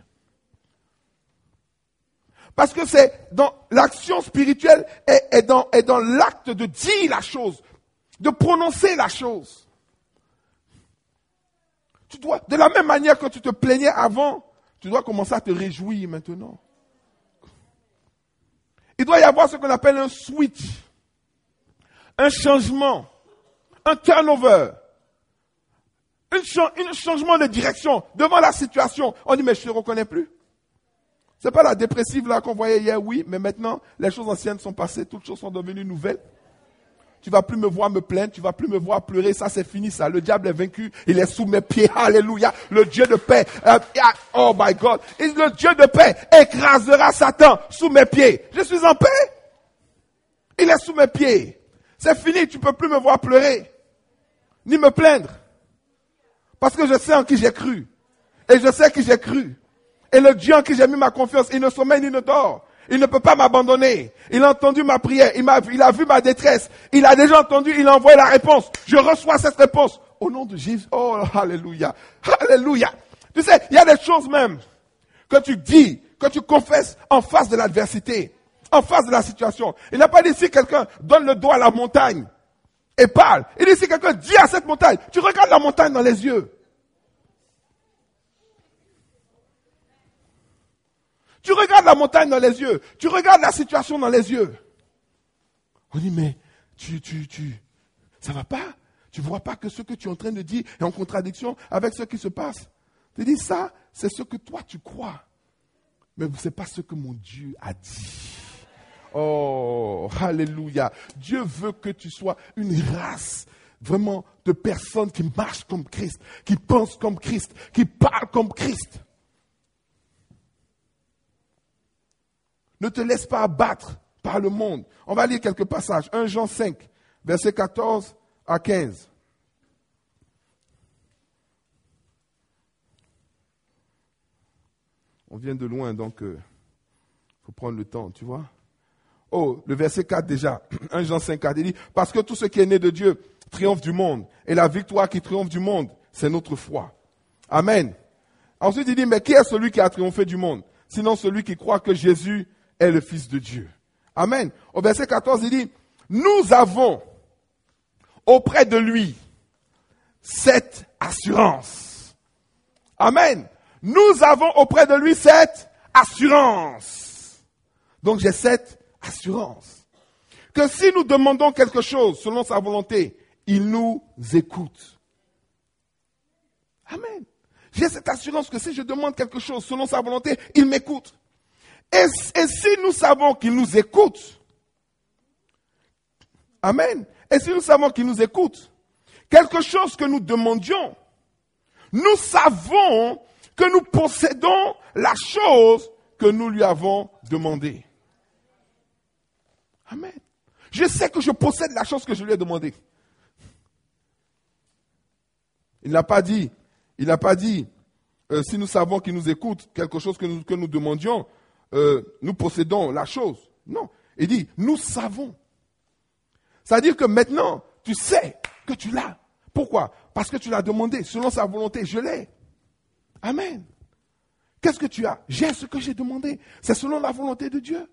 Parce que c'est dans l'action spirituelle et, et dans, et dans l'acte de dire la chose, de prononcer la chose. Tu dois, de la même manière que tu te plaignais avant, tu dois commencer à te réjouir maintenant. Il doit y avoir ce qu'on appelle un switch, un changement, un turnover, un cha- changement de direction devant la situation. On dit, mais je ne te reconnais plus. C'est pas la dépressive là qu'on voyait hier, oui, mais maintenant, les choses anciennes sont passées, toutes choses sont devenues nouvelles. Tu vas plus me voir me plaindre, tu vas plus me voir pleurer, ça c'est fini ça. Le diable est vaincu, il est sous mes pieds, alléluia. Le Dieu de paix, euh, oh my God, et le Dieu de paix écrasera Satan sous mes pieds. Je suis en paix. Il est sous mes pieds. C'est fini, tu peux plus me voir pleurer, ni me plaindre. Parce que je sais en qui j'ai cru. Et je sais qui j'ai cru. Et le Dieu en qui j'ai mis ma confiance, il ne sommeille ni ne dort. Il ne peut pas m'abandonner. Il a entendu ma prière. Il m'a, il a vu ma détresse. Il a déjà entendu. Il a envoyé la réponse. Je reçois cette réponse. Au nom de Jésus. Oh, alléluia. Alléluia. Tu sais, il y a des choses même que tu dis, que tu confesses en face de l'adversité, en face de la situation. Il n'a pas dit si quelqu'un donne le doigt à la montagne et parle. Il dit si quelqu'un dit à cette montagne, tu regardes la montagne dans les yeux. Tu regardes la montagne dans les yeux. Tu regardes la situation dans les yeux. On dit, mais tu, tu, tu, ça va pas? Tu vois pas que ce que tu es en train de dire est en contradiction avec ce qui se passe? Tu dis, ça, c'est ce que toi tu crois. Mais ce n'est pas ce que mon Dieu a dit. Oh, alléluia. Dieu veut que tu sois une race vraiment de personnes qui marchent comme Christ, qui pensent comme Christ, qui parlent comme Christ. Ne te laisse pas abattre par le monde. On va lire quelques passages. premier Jean cinq, versets quatorze à quinze. On vient de loin, donc il euh, faut prendre le temps, tu vois. Oh, le verset quatre déjà. premier Jean cinq, quatre, il dit, parce que tout ce qui est né de Dieu triomphe du monde. Et la victoire qui triomphe du monde, c'est notre foi. Amen. Ensuite, il dit, mais qui est celui qui a triomphé du monde? Sinon celui qui croit que Jésus est le Fils de Dieu. Amen. Au verset quatorze, il dit, nous avons auprès de lui cette assurance. Amen. Nous avons auprès de lui cette assurance. Donc j'ai cette assurance. Que si nous demandons quelque chose selon sa volonté, il nous écoute. Amen. J'ai cette assurance que si je demande quelque chose selon sa volonté, il m'écoute. Et, et si nous savons qu'il nous écoute, amen. Et si nous savons qu'il nous écoute, quelque chose que nous demandions, nous savons que nous possédons la chose que nous lui avons demandée. Amen. Je sais que je possède la chose que je lui ai demandée. Il n'a pas dit, il n'a pas dit, euh, si nous savons qu'il nous écoute, quelque chose que nous, que nous demandions, euh, nous possédons la chose. Non. Il dit, nous savons. C'est-à-dire que maintenant, tu sais que tu l'as. Pourquoi? Parce que tu l'as demandé, selon sa volonté, je l'ai. Amen. Qu'est-ce que tu as? J'ai ce que j'ai demandé. C'est selon la volonté de Dieu.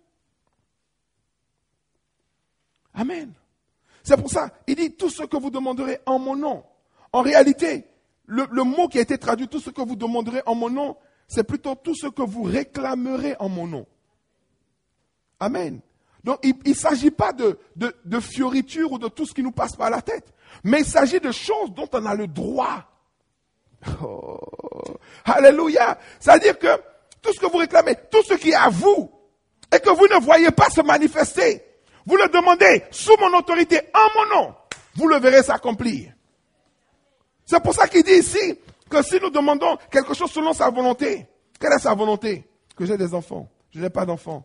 Amen. C'est pour ça, il dit, tout ce que vous demanderez en mon nom. En réalité, le, le mot qui a été traduit, tout ce que vous demanderez en mon nom, c'est plutôt tout ce que vous réclamerez en mon nom. Amen. Donc, il ne s'agit pas de, de, de fioritures ou de tout ce qui nous passe par la tête, mais il s'agit de choses dont on a le droit. Oh, alléluia. C'est-à-dire que tout ce que vous réclamez, tout ce qui est à vous, et que vous ne voyez pas se manifester, vous le demandez sous mon autorité, en mon nom, vous le verrez s'accomplir. C'est pour ça qu'il dit ici que si nous demandons quelque chose selon sa volonté, quelle est sa volonté? Que j'ai des enfants. Je n'ai pas d'enfants.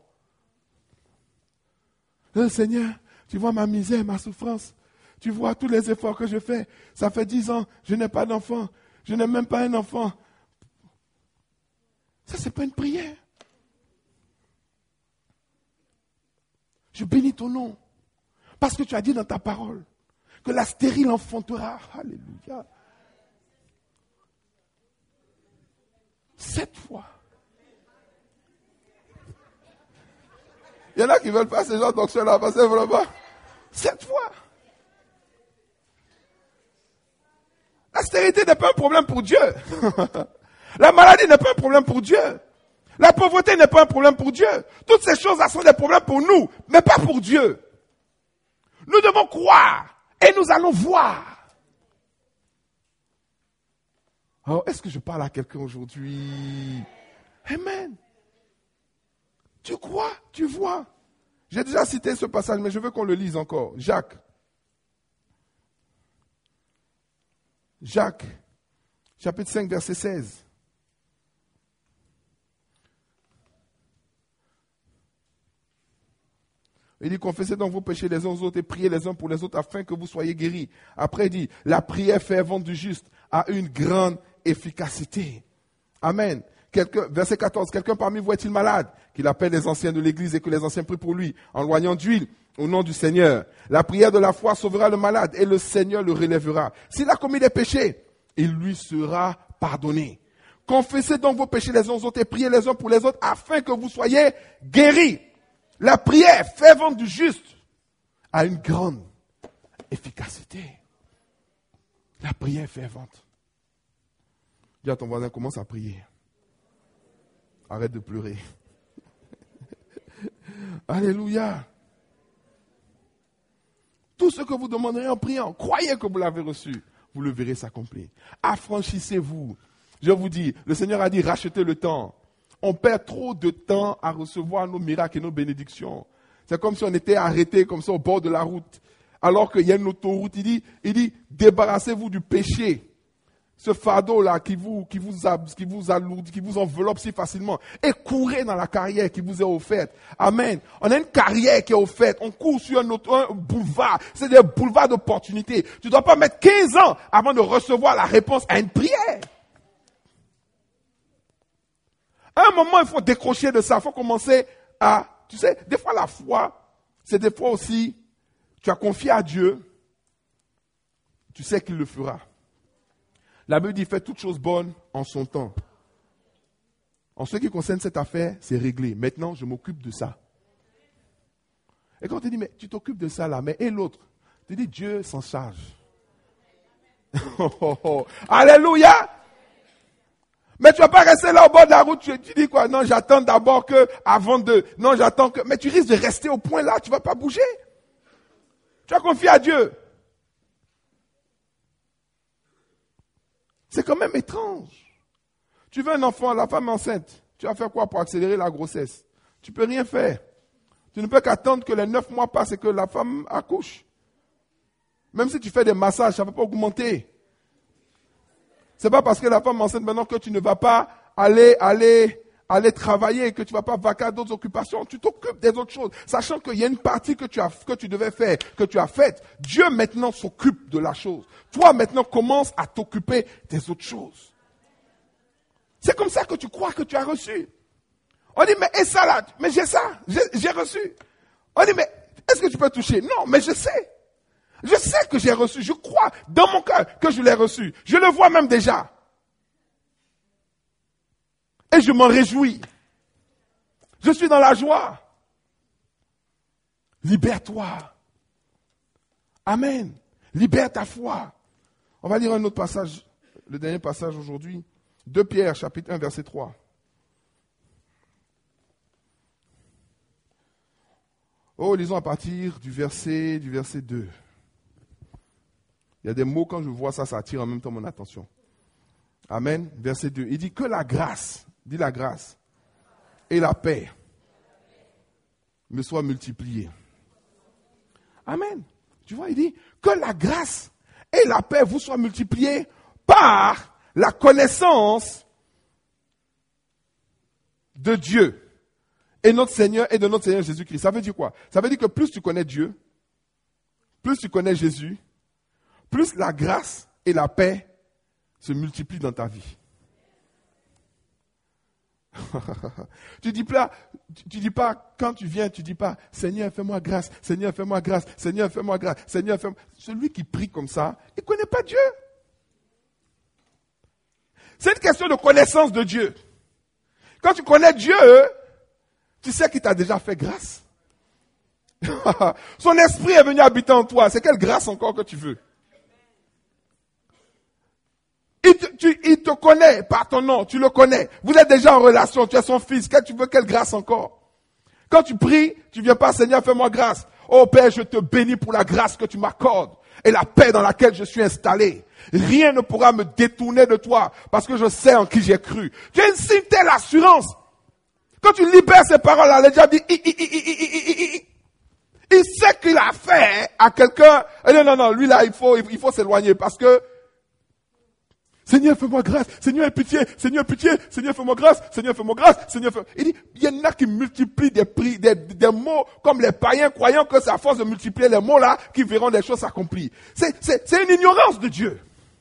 Le Seigneur, tu vois ma misère, ma souffrance. Tu vois tous les efforts que je fais. Ça fait dix ans, je n'ai pas d'enfant. Je n'ai même pas un enfant. Ça, c'est pas une prière. Je bénis ton nom. Parce que tu as dit dans ta parole que la stérile enfantera. Alléluia. Sept fois. Il y en a qui ne veulent pas ces gens d'onction-là, parce que vraiment, sept fois. La stérilité n'est pas un problème pour Dieu. La maladie n'est pas un problème pour Dieu. La pauvreté n'est pas un problème pour Dieu. Toutes ces choses-là sont des problèmes pour nous, mais pas pour Dieu. Nous devons croire et nous allons voir. Oh, est-ce que je parle à quelqu'un aujourd'hui? Amen. Tu crois, tu vois. J'ai déjà cité ce passage, mais je veux qu'on le lise encore. Jacques. Jacques, chapitre cinq, verset seize. Il dit, confessez donc vos péchés les uns aux autres et priez les uns pour les autres afin que vous soyez guéris. Après, il dit, la prière fervente du juste a une grande efficacité. Amen. Quelqu'un, verset quatorze, quelqu'un parmi vous est-il malade? Qu'il appelle les anciens de l'église et que les anciens prient pour lui, en loignant d'huile au nom du Seigneur. La prière de la foi sauvera le malade et le Seigneur le relèvera. S'il a commis des péchés, il lui sera pardonné. Confessez donc vos péchés les uns aux autres et priez les uns pour les autres afin que vous soyez guéris. La prière fervente du juste a une grande efficacité. La prière fervente. Dis à ton voisin, commence à prier. Arrête de pleurer. Alléluia. Tout ce que vous demanderez en priant, croyez que vous l'avez reçu, vous le verrez s'accomplir. Affranchissez-vous. Je vous dis, le Seigneur a dit, rachetez le temps. On perd trop de temps à recevoir nos miracles et nos bénédictions. C'est comme si on était arrêté comme ça au bord de la route. Alors qu'il y a une autoroute, il dit, il dit, débarrassez-vous du péché. ce fardeau-là qui vous, qui vous, a, qui vous alourdit, qui vous enveloppe si facilement. Et courez dans la carrière qui vous est offerte. Amen. On a une carrière qui est offerte. On court sur un, autre, un boulevard. C'est des boulevards d'opportunités. Tu ne dois pas mettre quinze ans avant de recevoir la réponse à une prière. À un moment, il faut décrocher de ça. Il faut commencer à, tu sais, des fois la foi, c'est des fois aussi, tu as confié à Dieu, tu sais qu'il le fera. La Bible dit, fais toutes choses bonnes en son temps. En ce qui concerne cette affaire, c'est réglé. Maintenant, je m'occupe de ça. Et quand on te dit, mais tu t'occupes de ça là, mais et l'autre? Tu dis, Dieu s'en charge. Oh, oh, oh. Alléluia! Mais tu vas pas rester là au bord de la route, tu, tu dis quoi? Non, j'attends d'abord que, avant de, non, j'attends que, mais tu risques de rester au point là, tu vas pas bouger. Tu as confié à Dieu. C'est quand même étrange. Tu veux un enfant, la femme enceinte, tu vas faire quoi pour accélérer la grossesse? Tu peux rien faire. Tu ne peux qu'attendre que les neuf mois passent et que la femme accouche. Même si tu fais des massages, ça ne va pas augmenter. C'est pas parce que la femme enceinte maintenant que tu ne vas pas aller, aller, aller travailler, que tu ne vas pas vaquer à d'autres occupations. Tu t'occupes des autres choses, sachant qu'il y a une partie que tu as, que tu devais faire, que tu as faite. Dieu maintenant s'occupe de la chose. Toi maintenant commence à t'occuper des autres choses. C'est comme ça que tu crois que tu as reçu. On dit, mais et ça là? Mais j'ai ça, j'ai, j'ai reçu. On dit, mais est-ce que tu peux toucher? Non, mais je sais. Je sais que j'ai reçu, je crois dans mon cœur que je l'ai reçu. Je le vois même déjà. Et je m'en réjouis. Je suis dans la joie. Libère-toi. Amen. Libère ta foi. On va lire un autre passage, le dernier passage aujourd'hui. deux Pierre, chapitre un, verset trois. Oh, lisons à partir du verset, du verset deux. Il y a des mots, quand je vois ça, ça attire en même temps mon attention. Amen. Verset deux. Il dit que la grâce, dit la grâce, et la paix me soient multipliées. Amen. Tu vois, il dit que la grâce et la paix vous soient multipliées par la connaissance de Dieu et notre Seigneur et de notre Seigneur Jésus-Christ. Ça veut dire quoi? Ça veut dire que plus tu connais Dieu, plus tu connais Jésus, plus la grâce et la paix se multiplient dans ta vie. tu dis pas, tu dis pas, quand tu viens, tu dis pas, Seigneur, fais-moi grâce, Seigneur, fais-moi grâce, Seigneur, fais-moi grâce, Seigneur, fais-moi. Celui qui prie comme ça, il ne connaît pas Dieu. C'est une question de connaissance de Dieu. Quand tu connais Dieu, tu sais qu'il t'a déjà fait grâce. Son esprit est venu habiter en toi. C'est quelle grâce encore que tu veux? Il te, tu, il te connaît par ton nom, tu le connais. Vous êtes déjà en relation, tu es son fils. Quelle, tu veux quelle grâce encore? Quand tu pries, tu viens pas, Seigneur, fais-moi grâce. Oh Père, je te bénis pour la grâce que tu m'accordes et la paix dans laquelle je suis installé. Rien ne pourra me détourner de toi parce que je sais en qui j'ai cru. Tu as une si telle assurance. Quand tu libères ces paroles-là, le diable dit, I, I, I, I, I, I, I. Il sait qu'il a fait à quelqu'un. Non, non, non, lui là, il faut, il faut s'éloigner parce que Seigneur, fais-moi grâce. Seigneur, pitié. Seigneur, pitié. Seigneur, fais-moi grâce. Seigneur, fais-moi grâce. Seigneur, fais... Il dit, il y en a qui multiplient des prix, des, des mots comme les païens, croyant que c'est à force de multiplier les mots là qu'ils verront des choses s'accomplir. C'est, c'est, c'est une ignorance de Dieu.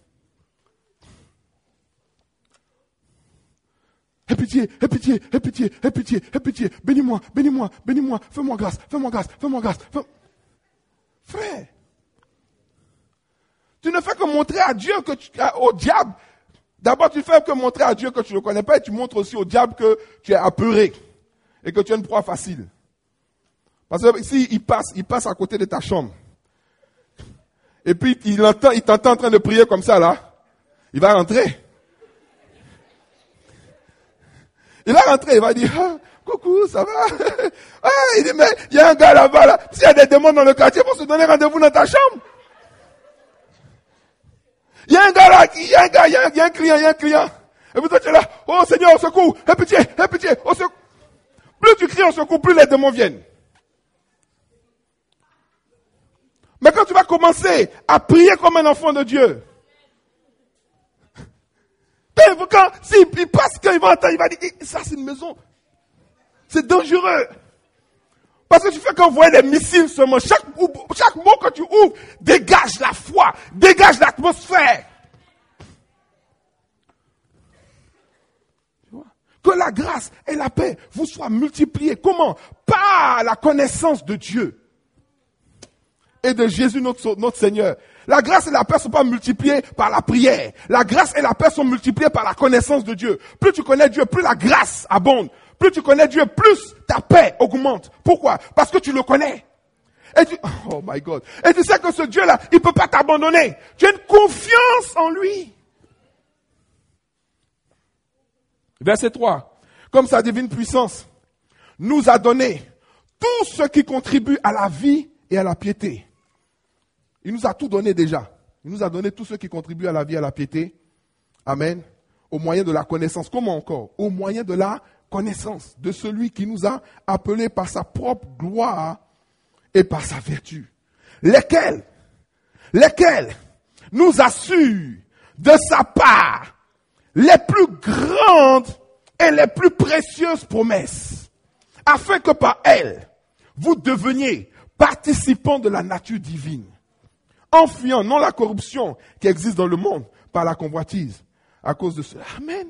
Aie pitié, aie pitié, aie pitié, aie pitié, aie pitié. Bénis-moi, bénis-moi, bénis-moi. Fais-moi grâce, fais-moi grâce, fais-moi grâce. Fais... Frère. Tu ne fais que montrer à Dieu que tu, au diable. D'abord, tu fais que montrer à Dieu que tu ne le connais pas et tu montres aussi au diable que tu es apeuré et que tu es une proie facile. Parce que si il passe, il passe à côté de ta chambre et puis il entend, il t'entend en train de prier comme ça là, il va rentrer. Il va rentrer, il va dire, ah, coucou, ça va? Ah, il dit, mais il y a un gars là-bas là. S'il y a des démons dans le quartier, il faut se donner rendez-vous dans ta chambre. Il y a un gars là, il y a un gars, il y a un, il y a un client, il y a un client. Et puis toi tu es là, oh Seigneur, au secours, aie pitié, aie pitié, au secours. Plus tu cries au secours, plus les démons viennent. Mais quand tu vas commencer à prier comme un enfant de Dieu, quand, quand s'il il passe, quand il va entendre, il va dire, ça c'est une maison. C'est dangereux. Parce que tu fais quand vous voyez des missiles seulement, chaque, chaque mot que tu ouvres, dégage la foi, dégage l'atmosphère. Tu vois? Que la grâce et la paix vous soient multipliées. Comment? Par la connaissance de Dieu et de Jésus notre, notre Seigneur. La grâce et la paix ne sont pas multipliées par la prière. La grâce et la paix sont multipliées par la connaissance de Dieu. Plus tu connais Dieu, plus la grâce abonde. Plus tu connais Dieu, plus ta paix augmente. Pourquoi? Parce que tu le connais. Et tu, oh my God. Et tu sais que ce Dieu-là, il ne peut pas t'abandonner. Tu as une confiance en lui. Verset trois. Comme sa divine puissance nous a donné tout ce qui contribue à la vie et à la piété. Il nous a tout donné déjà. Il nous a donné tout ce qui contribue à la vie et à la piété. Amen. Au moyen de la connaissance. Comment encore? Au moyen de la connaissance de celui qui nous a appelés par sa propre gloire et par sa vertu. Lesquels, lesquels nous assurent de sa part les plus grandes et les plus précieuses promesses, afin que par elles, vous deveniez participants de la nature divine, enfuyant non la corruption qui existe dans le monde par la convoitise. À cause de cela. Amen.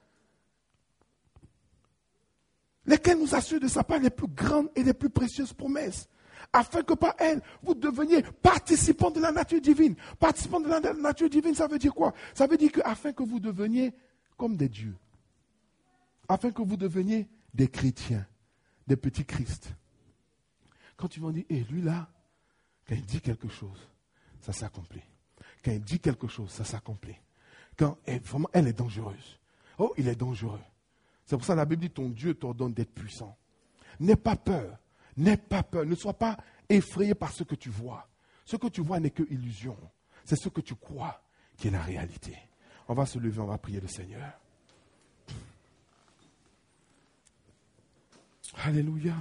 Lesquels nous assurent de sa part les plus grandes et les plus précieuses promesses, afin que par elles, vous deveniez participants de la nature divine. Participants de la nature divine, ça veut dire quoi? Ça veut dire que afin que vous deveniez comme des dieux. Afin que vous deveniez des chrétiens, des petits Christ. Quand tu vas dire, hé, lui là, quand il dit quelque chose, ça s'accomplit. Quand il dit quelque chose, ça s'accomplit. Quand elle, vraiment, elle est dangereuse. Oh, il est dangereux. C'est pour ça que la Bible dit, ton Dieu t'ordonne d'être puissant. N'aie pas peur. N'aie pas peur. Ne sois pas effrayé par ce que tu vois. Ce que tu vois n'est que illusion. C'est ce que tu crois qui est la réalité. On va se lever, on va prier le Seigneur. Alléluia.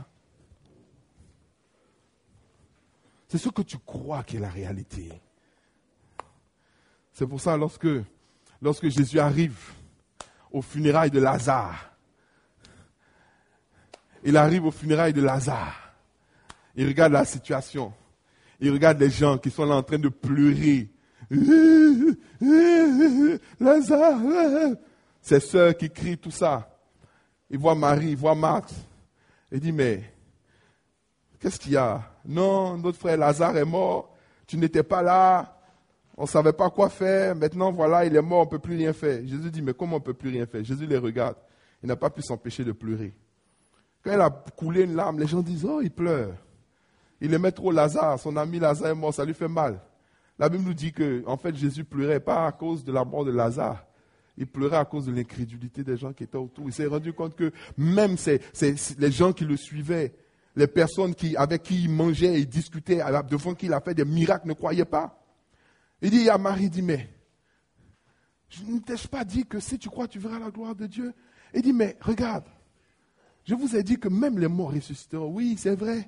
C'est ce que tu crois qui est la réalité. C'est pour ça, lorsque, lorsque Jésus arrive aux funérailles de Lazare, il arrive aux funérailles de Lazare, il regarde la situation, il regarde les gens qui sont là en train de pleurer. Lazare, ses sœurs qui crient tout ça. Il voit Marie, il voit Marthe. Il dit, mais qu'est-ce qu'il y a? Non, notre frère Lazare est mort, tu n'étais pas là, on ne savait pas quoi faire, maintenant voilà, il est mort, on ne peut plus rien faire. Jésus dit, mais comment on ne peut plus rien faire? Jésus les regarde, il n'a pas pu s'empêcher de pleurer. Quand il a coulé une larme, les gens disent, oh, il pleure. Il aimait trop Lazare, son ami Lazare est mort, ça lui fait mal. La Bible nous dit que, en fait, Jésus pleurait pas à cause de la mort de Lazare. Il pleurait à cause de l'incrédulité des gens qui étaient autour. Il s'est rendu compte que même ces, ces, les gens qui le suivaient, les personnes qui, avec qui il mangeait et discutait, devant qui il a fait des miracles, ne croyaient pas. Il dit à Marie, il dit, mais je ne t'ai pas dit que si tu crois, tu verras la gloire de Dieu. Il dit, mais regarde, je vous ai dit que même les morts ressusciteront. Oui, c'est vrai.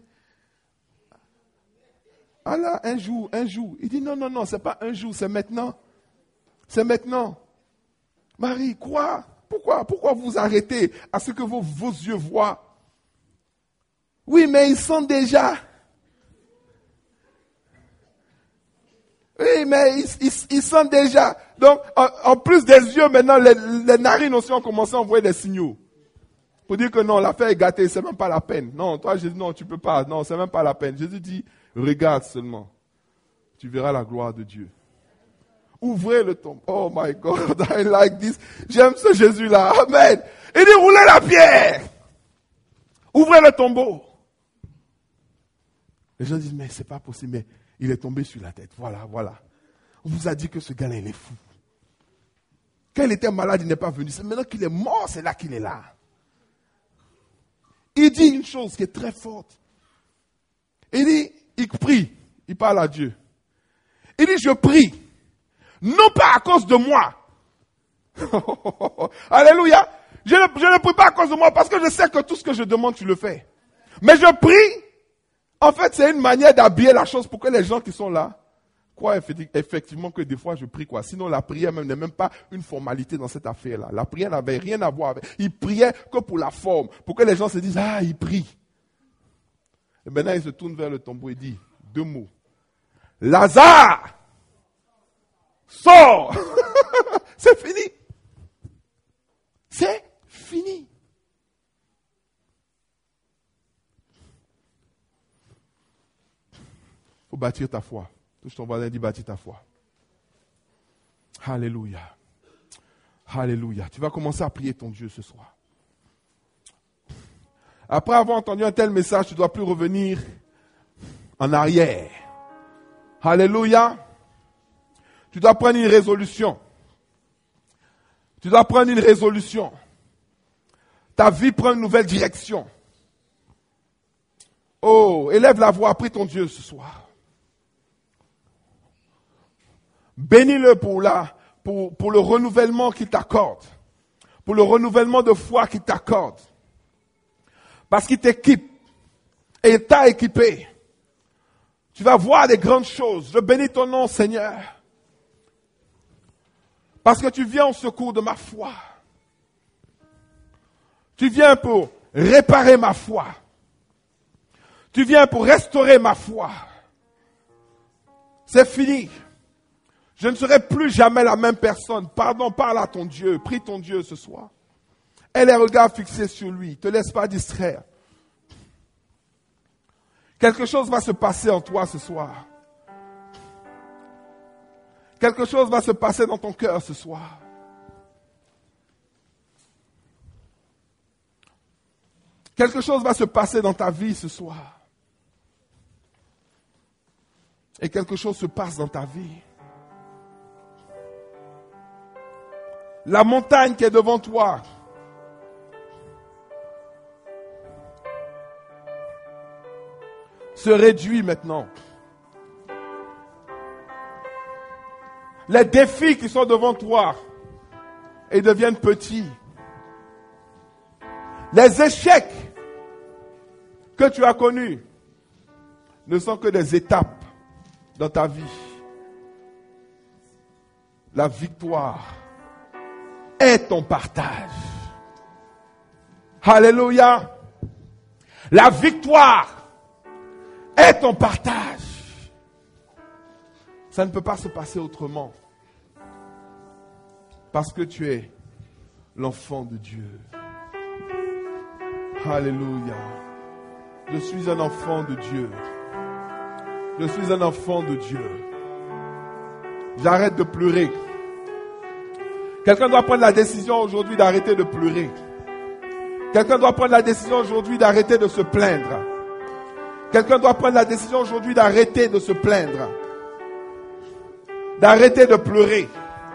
Ah là, un jour, un jour. Il dit, non, non, non, c'est pas un jour, c'est maintenant. C'est maintenant. Marie, quoi? Pourquoi? Pourquoi vous arrêtez à ce que vos, vos yeux voient? Oui, mais ils sont déjà. Oui, mais ils, ils, ils sont déjà. Donc, en, en plus des yeux, maintenant, les, les narines aussi ont commencé à envoyer des signaux. Pour dire que non, l'affaire est gâtée, c'est même pas la peine. Non, toi, Jésus, non, tu peux pas. Non, c'est même pas la peine. Jésus dit, regarde seulement. Tu verras la gloire de Dieu. Ouvrez le tombeau. Oh my God, I like this. J'aime ce Jésus-là. Amen. Il dit, roulez la pierre. Ouvrez le tombeau. Les gens disent, mais c'est pas possible. Mais il est tombé sur la tête. Voilà, voilà. On vous a dit que ce gars-là, il est fou. Quand il était malade, il n'est pas venu. C'est maintenant qu'il est mort, c'est là qu'il est là. Il dit une chose qui est très forte. Il dit, il prie. Il parle à Dieu. Il dit, je prie. Non pas à cause de moi. Alléluia. Je ne, je ne prie pas à cause de moi parce que je sais que tout ce que je demande, tu le fais. Mais je prie. En fait, c'est une manière d'habiller la chose pour que les gens qui sont là crois effectivement que des fois je prie quoi. Sinon la prière même n'est même pas une formalité dans cette affaire-là. La prière n'avait rien à voir avec. Il priait que pour la forme, pour que les gens se disent ah il prie. Et maintenant il se tourne vers le tombeau et dit deux mots. Lazare, sors. C'est fini. C'est fini. Il faut bâtir ta foi. Touche ton voisin et dis bâtir ta foi. Alléluia. Alléluia. Tu vas commencer à prier ton Dieu ce soir. Après avoir entendu un tel message, tu ne dois plus revenir en arrière. Alléluia. Tu dois prendre une résolution. Tu dois prendre une résolution. Ta vie prend une nouvelle direction. Oh, élève la voix, prie ton Dieu ce soir. Bénis-le pour, la, pour, pour le renouvellement qu'il t'accorde. Pour le renouvellement de foi qu'il t'accorde. Parce qu'il t'équipe. Et il t'a équipé. Tu vas voir des grandes choses. Je bénis ton nom, Seigneur. Parce que tu viens au secours de ma foi. Tu viens pour réparer ma foi. Tu viens pour restaurer ma foi. C'est fini. Je ne serai plus jamais la même personne. Pardon, parle à ton Dieu. Prie ton Dieu ce soir. Aie les regards fixés sur lui. Ne te laisse pas distraire. Quelque chose va se passer en toi ce soir. Quelque chose va se passer dans ton cœur ce soir. Quelque chose va se passer dans ta vie ce soir. Et quelque chose se passe dans ta vie. La montagne qui est devant toi se réduit maintenant. Les défis qui sont devant toi et deviennent petits. Les échecs que tu as connus ne sont que des étapes dans ta vie. La victoire est ton partage. Alléluia. La victoire est ton partage. Ça ne peut pas se passer autrement. Parce que tu es l'enfant de Dieu. Alléluia. Je suis un enfant de Dieu. Je suis un enfant de Dieu. J'arrête de pleurer. Quelqu'un doit prendre la décision aujourd'hui d'arrêter de pleurer. Quelqu'un doit prendre la décision aujourd'hui d'arrêter de se plaindre. Quelqu'un doit prendre la décision aujourd'hui d'arrêter de se plaindre. D'arrêter de pleurer.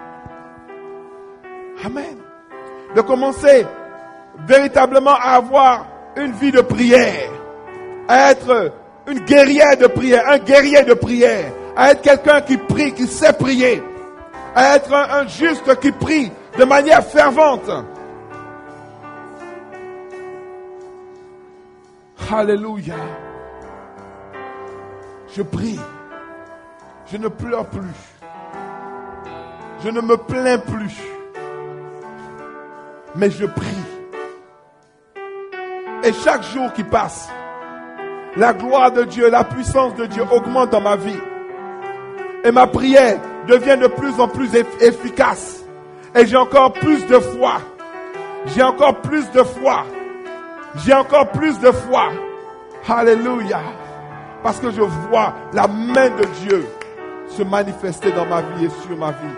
Amen. De commencer véritablement à avoir une vie de prière. À être une guerrière de prière. Un guerrier de prière. À être quelqu'un qui prie, qui sait prier. À être un, un juste qui prie de manière fervente. Alléluia. Je prie. Je ne pleure plus. Je ne me plains plus. Mais je prie. Et chaque jour qui passe, la gloire de Dieu, la puissance de Dieu augmente dans ma vie. Et ma prière devient de plus en plus efficace. Et j'ai encore plus de foi. J'ai encore plus de foi. J'ai encore plus de foi. Alléluia. Parce que je vois la main de Dieu se manifester dans ma vie et sur ma vie.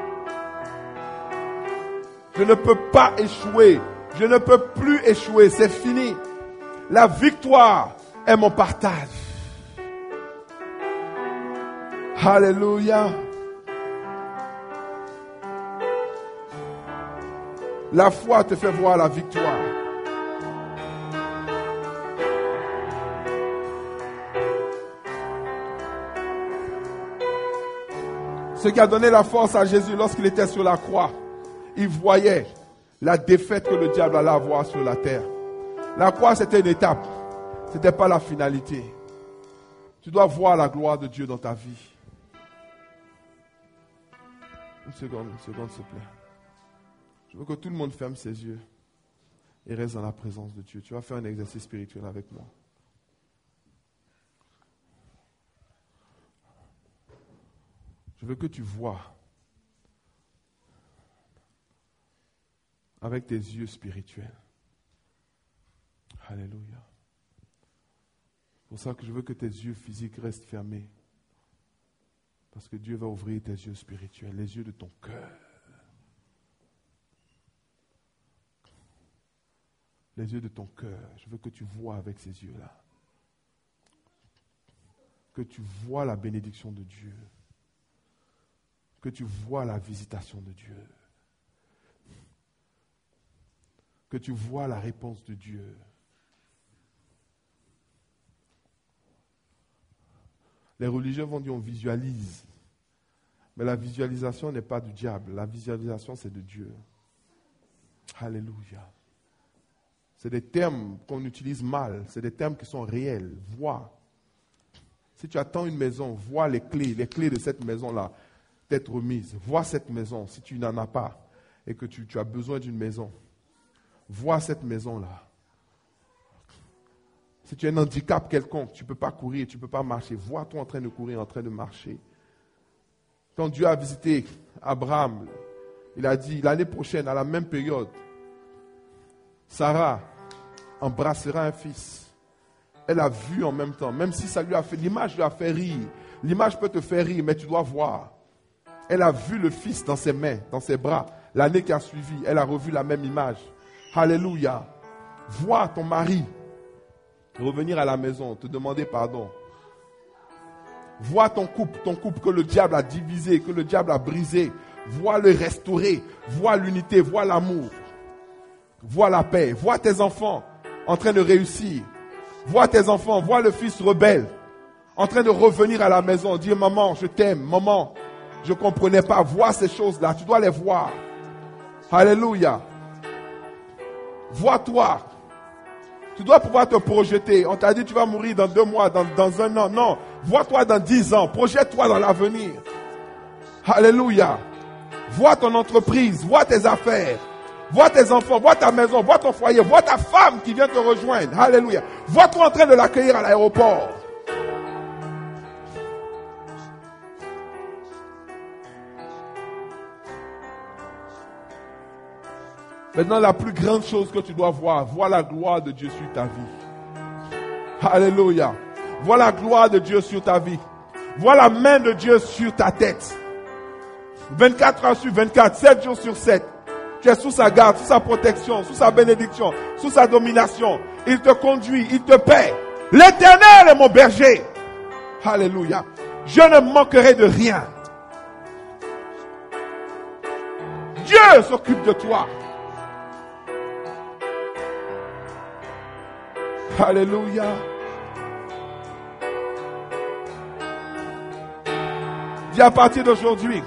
Je ne peux pas échouer. Je ne peux plus échouer. C'est fini. La victoire est mon partage. Alléluia. La foi te fait voir la victoire. Ce qui a donné la force à Jésus lorsqu'il était sur la croix, il voyait la défaite que le diable allait avoir sur la terre. La croix, c'était une étape. Ce n'était pas la finalité. Tu dois voir la gloire de Dieu dans ta vie. Une seconde, une seconde, s'il te plaît. Je veux que tout le monde ferme ses yeux et reste dans la présence de Dieu. Tu vas faire un exercice spirituel avec moi. Je veux que tu vois avec tes yeux spirituels. Alléluia. C'est pour ça que je veux que tes yeux physiques restent fermés. Parce que Dieu va ouvrir tes yeux spirituels, les yeux de ton cœur. Les yeux de ton cœur. Je veux que tu vois avec ces yeux-là. Que tu vois la bénédiction de Dieu. Que tu vois la visitation de Dieu. Que tu vois la réponse de Dieu. Les religieux vont dire on visualise. Mais la visualisation n'est pas du diable. La visualisation, c'est de Dieu. Alléluia. C'est des termes qu'on utilise mal. C'est des termes qui sont réels. Vois. Si tu attends une maison, vois les clés. Les clés de cette maison-là t'être remises. Vois cette maison si tu n'en as pas et que tu, tu as besoin d'une maison. Vois cette maison-là. Si tu as un handicap quelconque, tu ne peux pas courir, tu ne peux pas marcher. Vois-toi en train de courir, en train de marcher. Quand Dieu a visité Abraham, il a dit, l'année prochaine, à la même période, Sarah embrassera un fils. Elle a vu en même temps, même si ça lui a fait, l'image lui a fait rire. L'image peut te faire rire, mais tu dois voir. Elle a vu le fils dans ses mains, dans ses bras. L'année qui a suivi, elle a revu la même image. Alléluia. Vois ton mari revenir à la maison, te demander pardon. Vois ton couple, ton couple que le diable a divisé, que le diable a brisé. Vois le restaurer. Vois l'unité, vois l'amour. Vois la paix. Vois tes enfants en train de réussir. Vois tes enfants, vois le fils rebelle en train de revenir à la maison, dire maman, je t'aime, maman, je ne comprenais pas. Vois ces choses-là, tu dois les voir. Alléluia. Vois-toi. Tu dois pouvoir te projeter. On t'a dit tu vas mourir dans deux mois, dans, dans un an. Non, vois-toi dans dix ans. Projette-toi dans l'avenir. Alléluia. Vois ton entreprise, vois tes affaires. Vois tes enfants, vois ta maison, vois ton foyer, vois ta femme qui vient te rejoindre. Alléluia. Vois-toi en train de l'accueillir à l'aéroport. Maintenant, la plus grande chose que tu dois voir, vois la gloire de Dieu sur ta vie. Alléluia. Vois la gloire de Dieu sur ta vie. Vois la main de Dieu sur ta tête. vingt-quatre heures sur vingt-quatre, sept jours sur sept. Tu es sous sa garde, sous sa protection, sous sa bénédiction, sous sa domination. Il te conduit, il te paie. L'Éternel est mon berger. Alléluia. Je ne manquerai de rien. Dieu s'occupe de toi. Alléluia. Dis à partir d'aujourd'hui,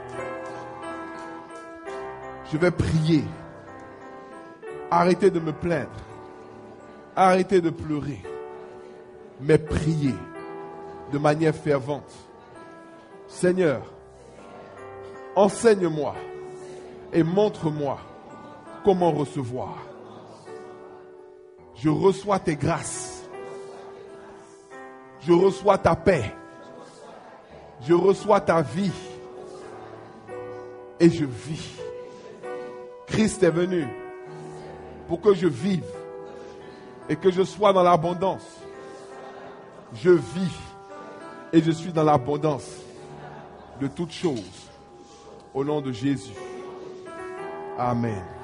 je vais prier. Arrêtez de me plaindre. Arrêtez de pleurer. Mais priez de manière fervente. Seigneur, enseigne-moi et montre-moi comment recevoir. Je reçois tes grâces. Je reçois ta paix. Je reçois ta vie. Et je vis. Christ est venu pour que je vive et que je sois dans l'abondance. Je vis et je suis dans l'abondance de toutes choses. Au nom de Jésus. Amen.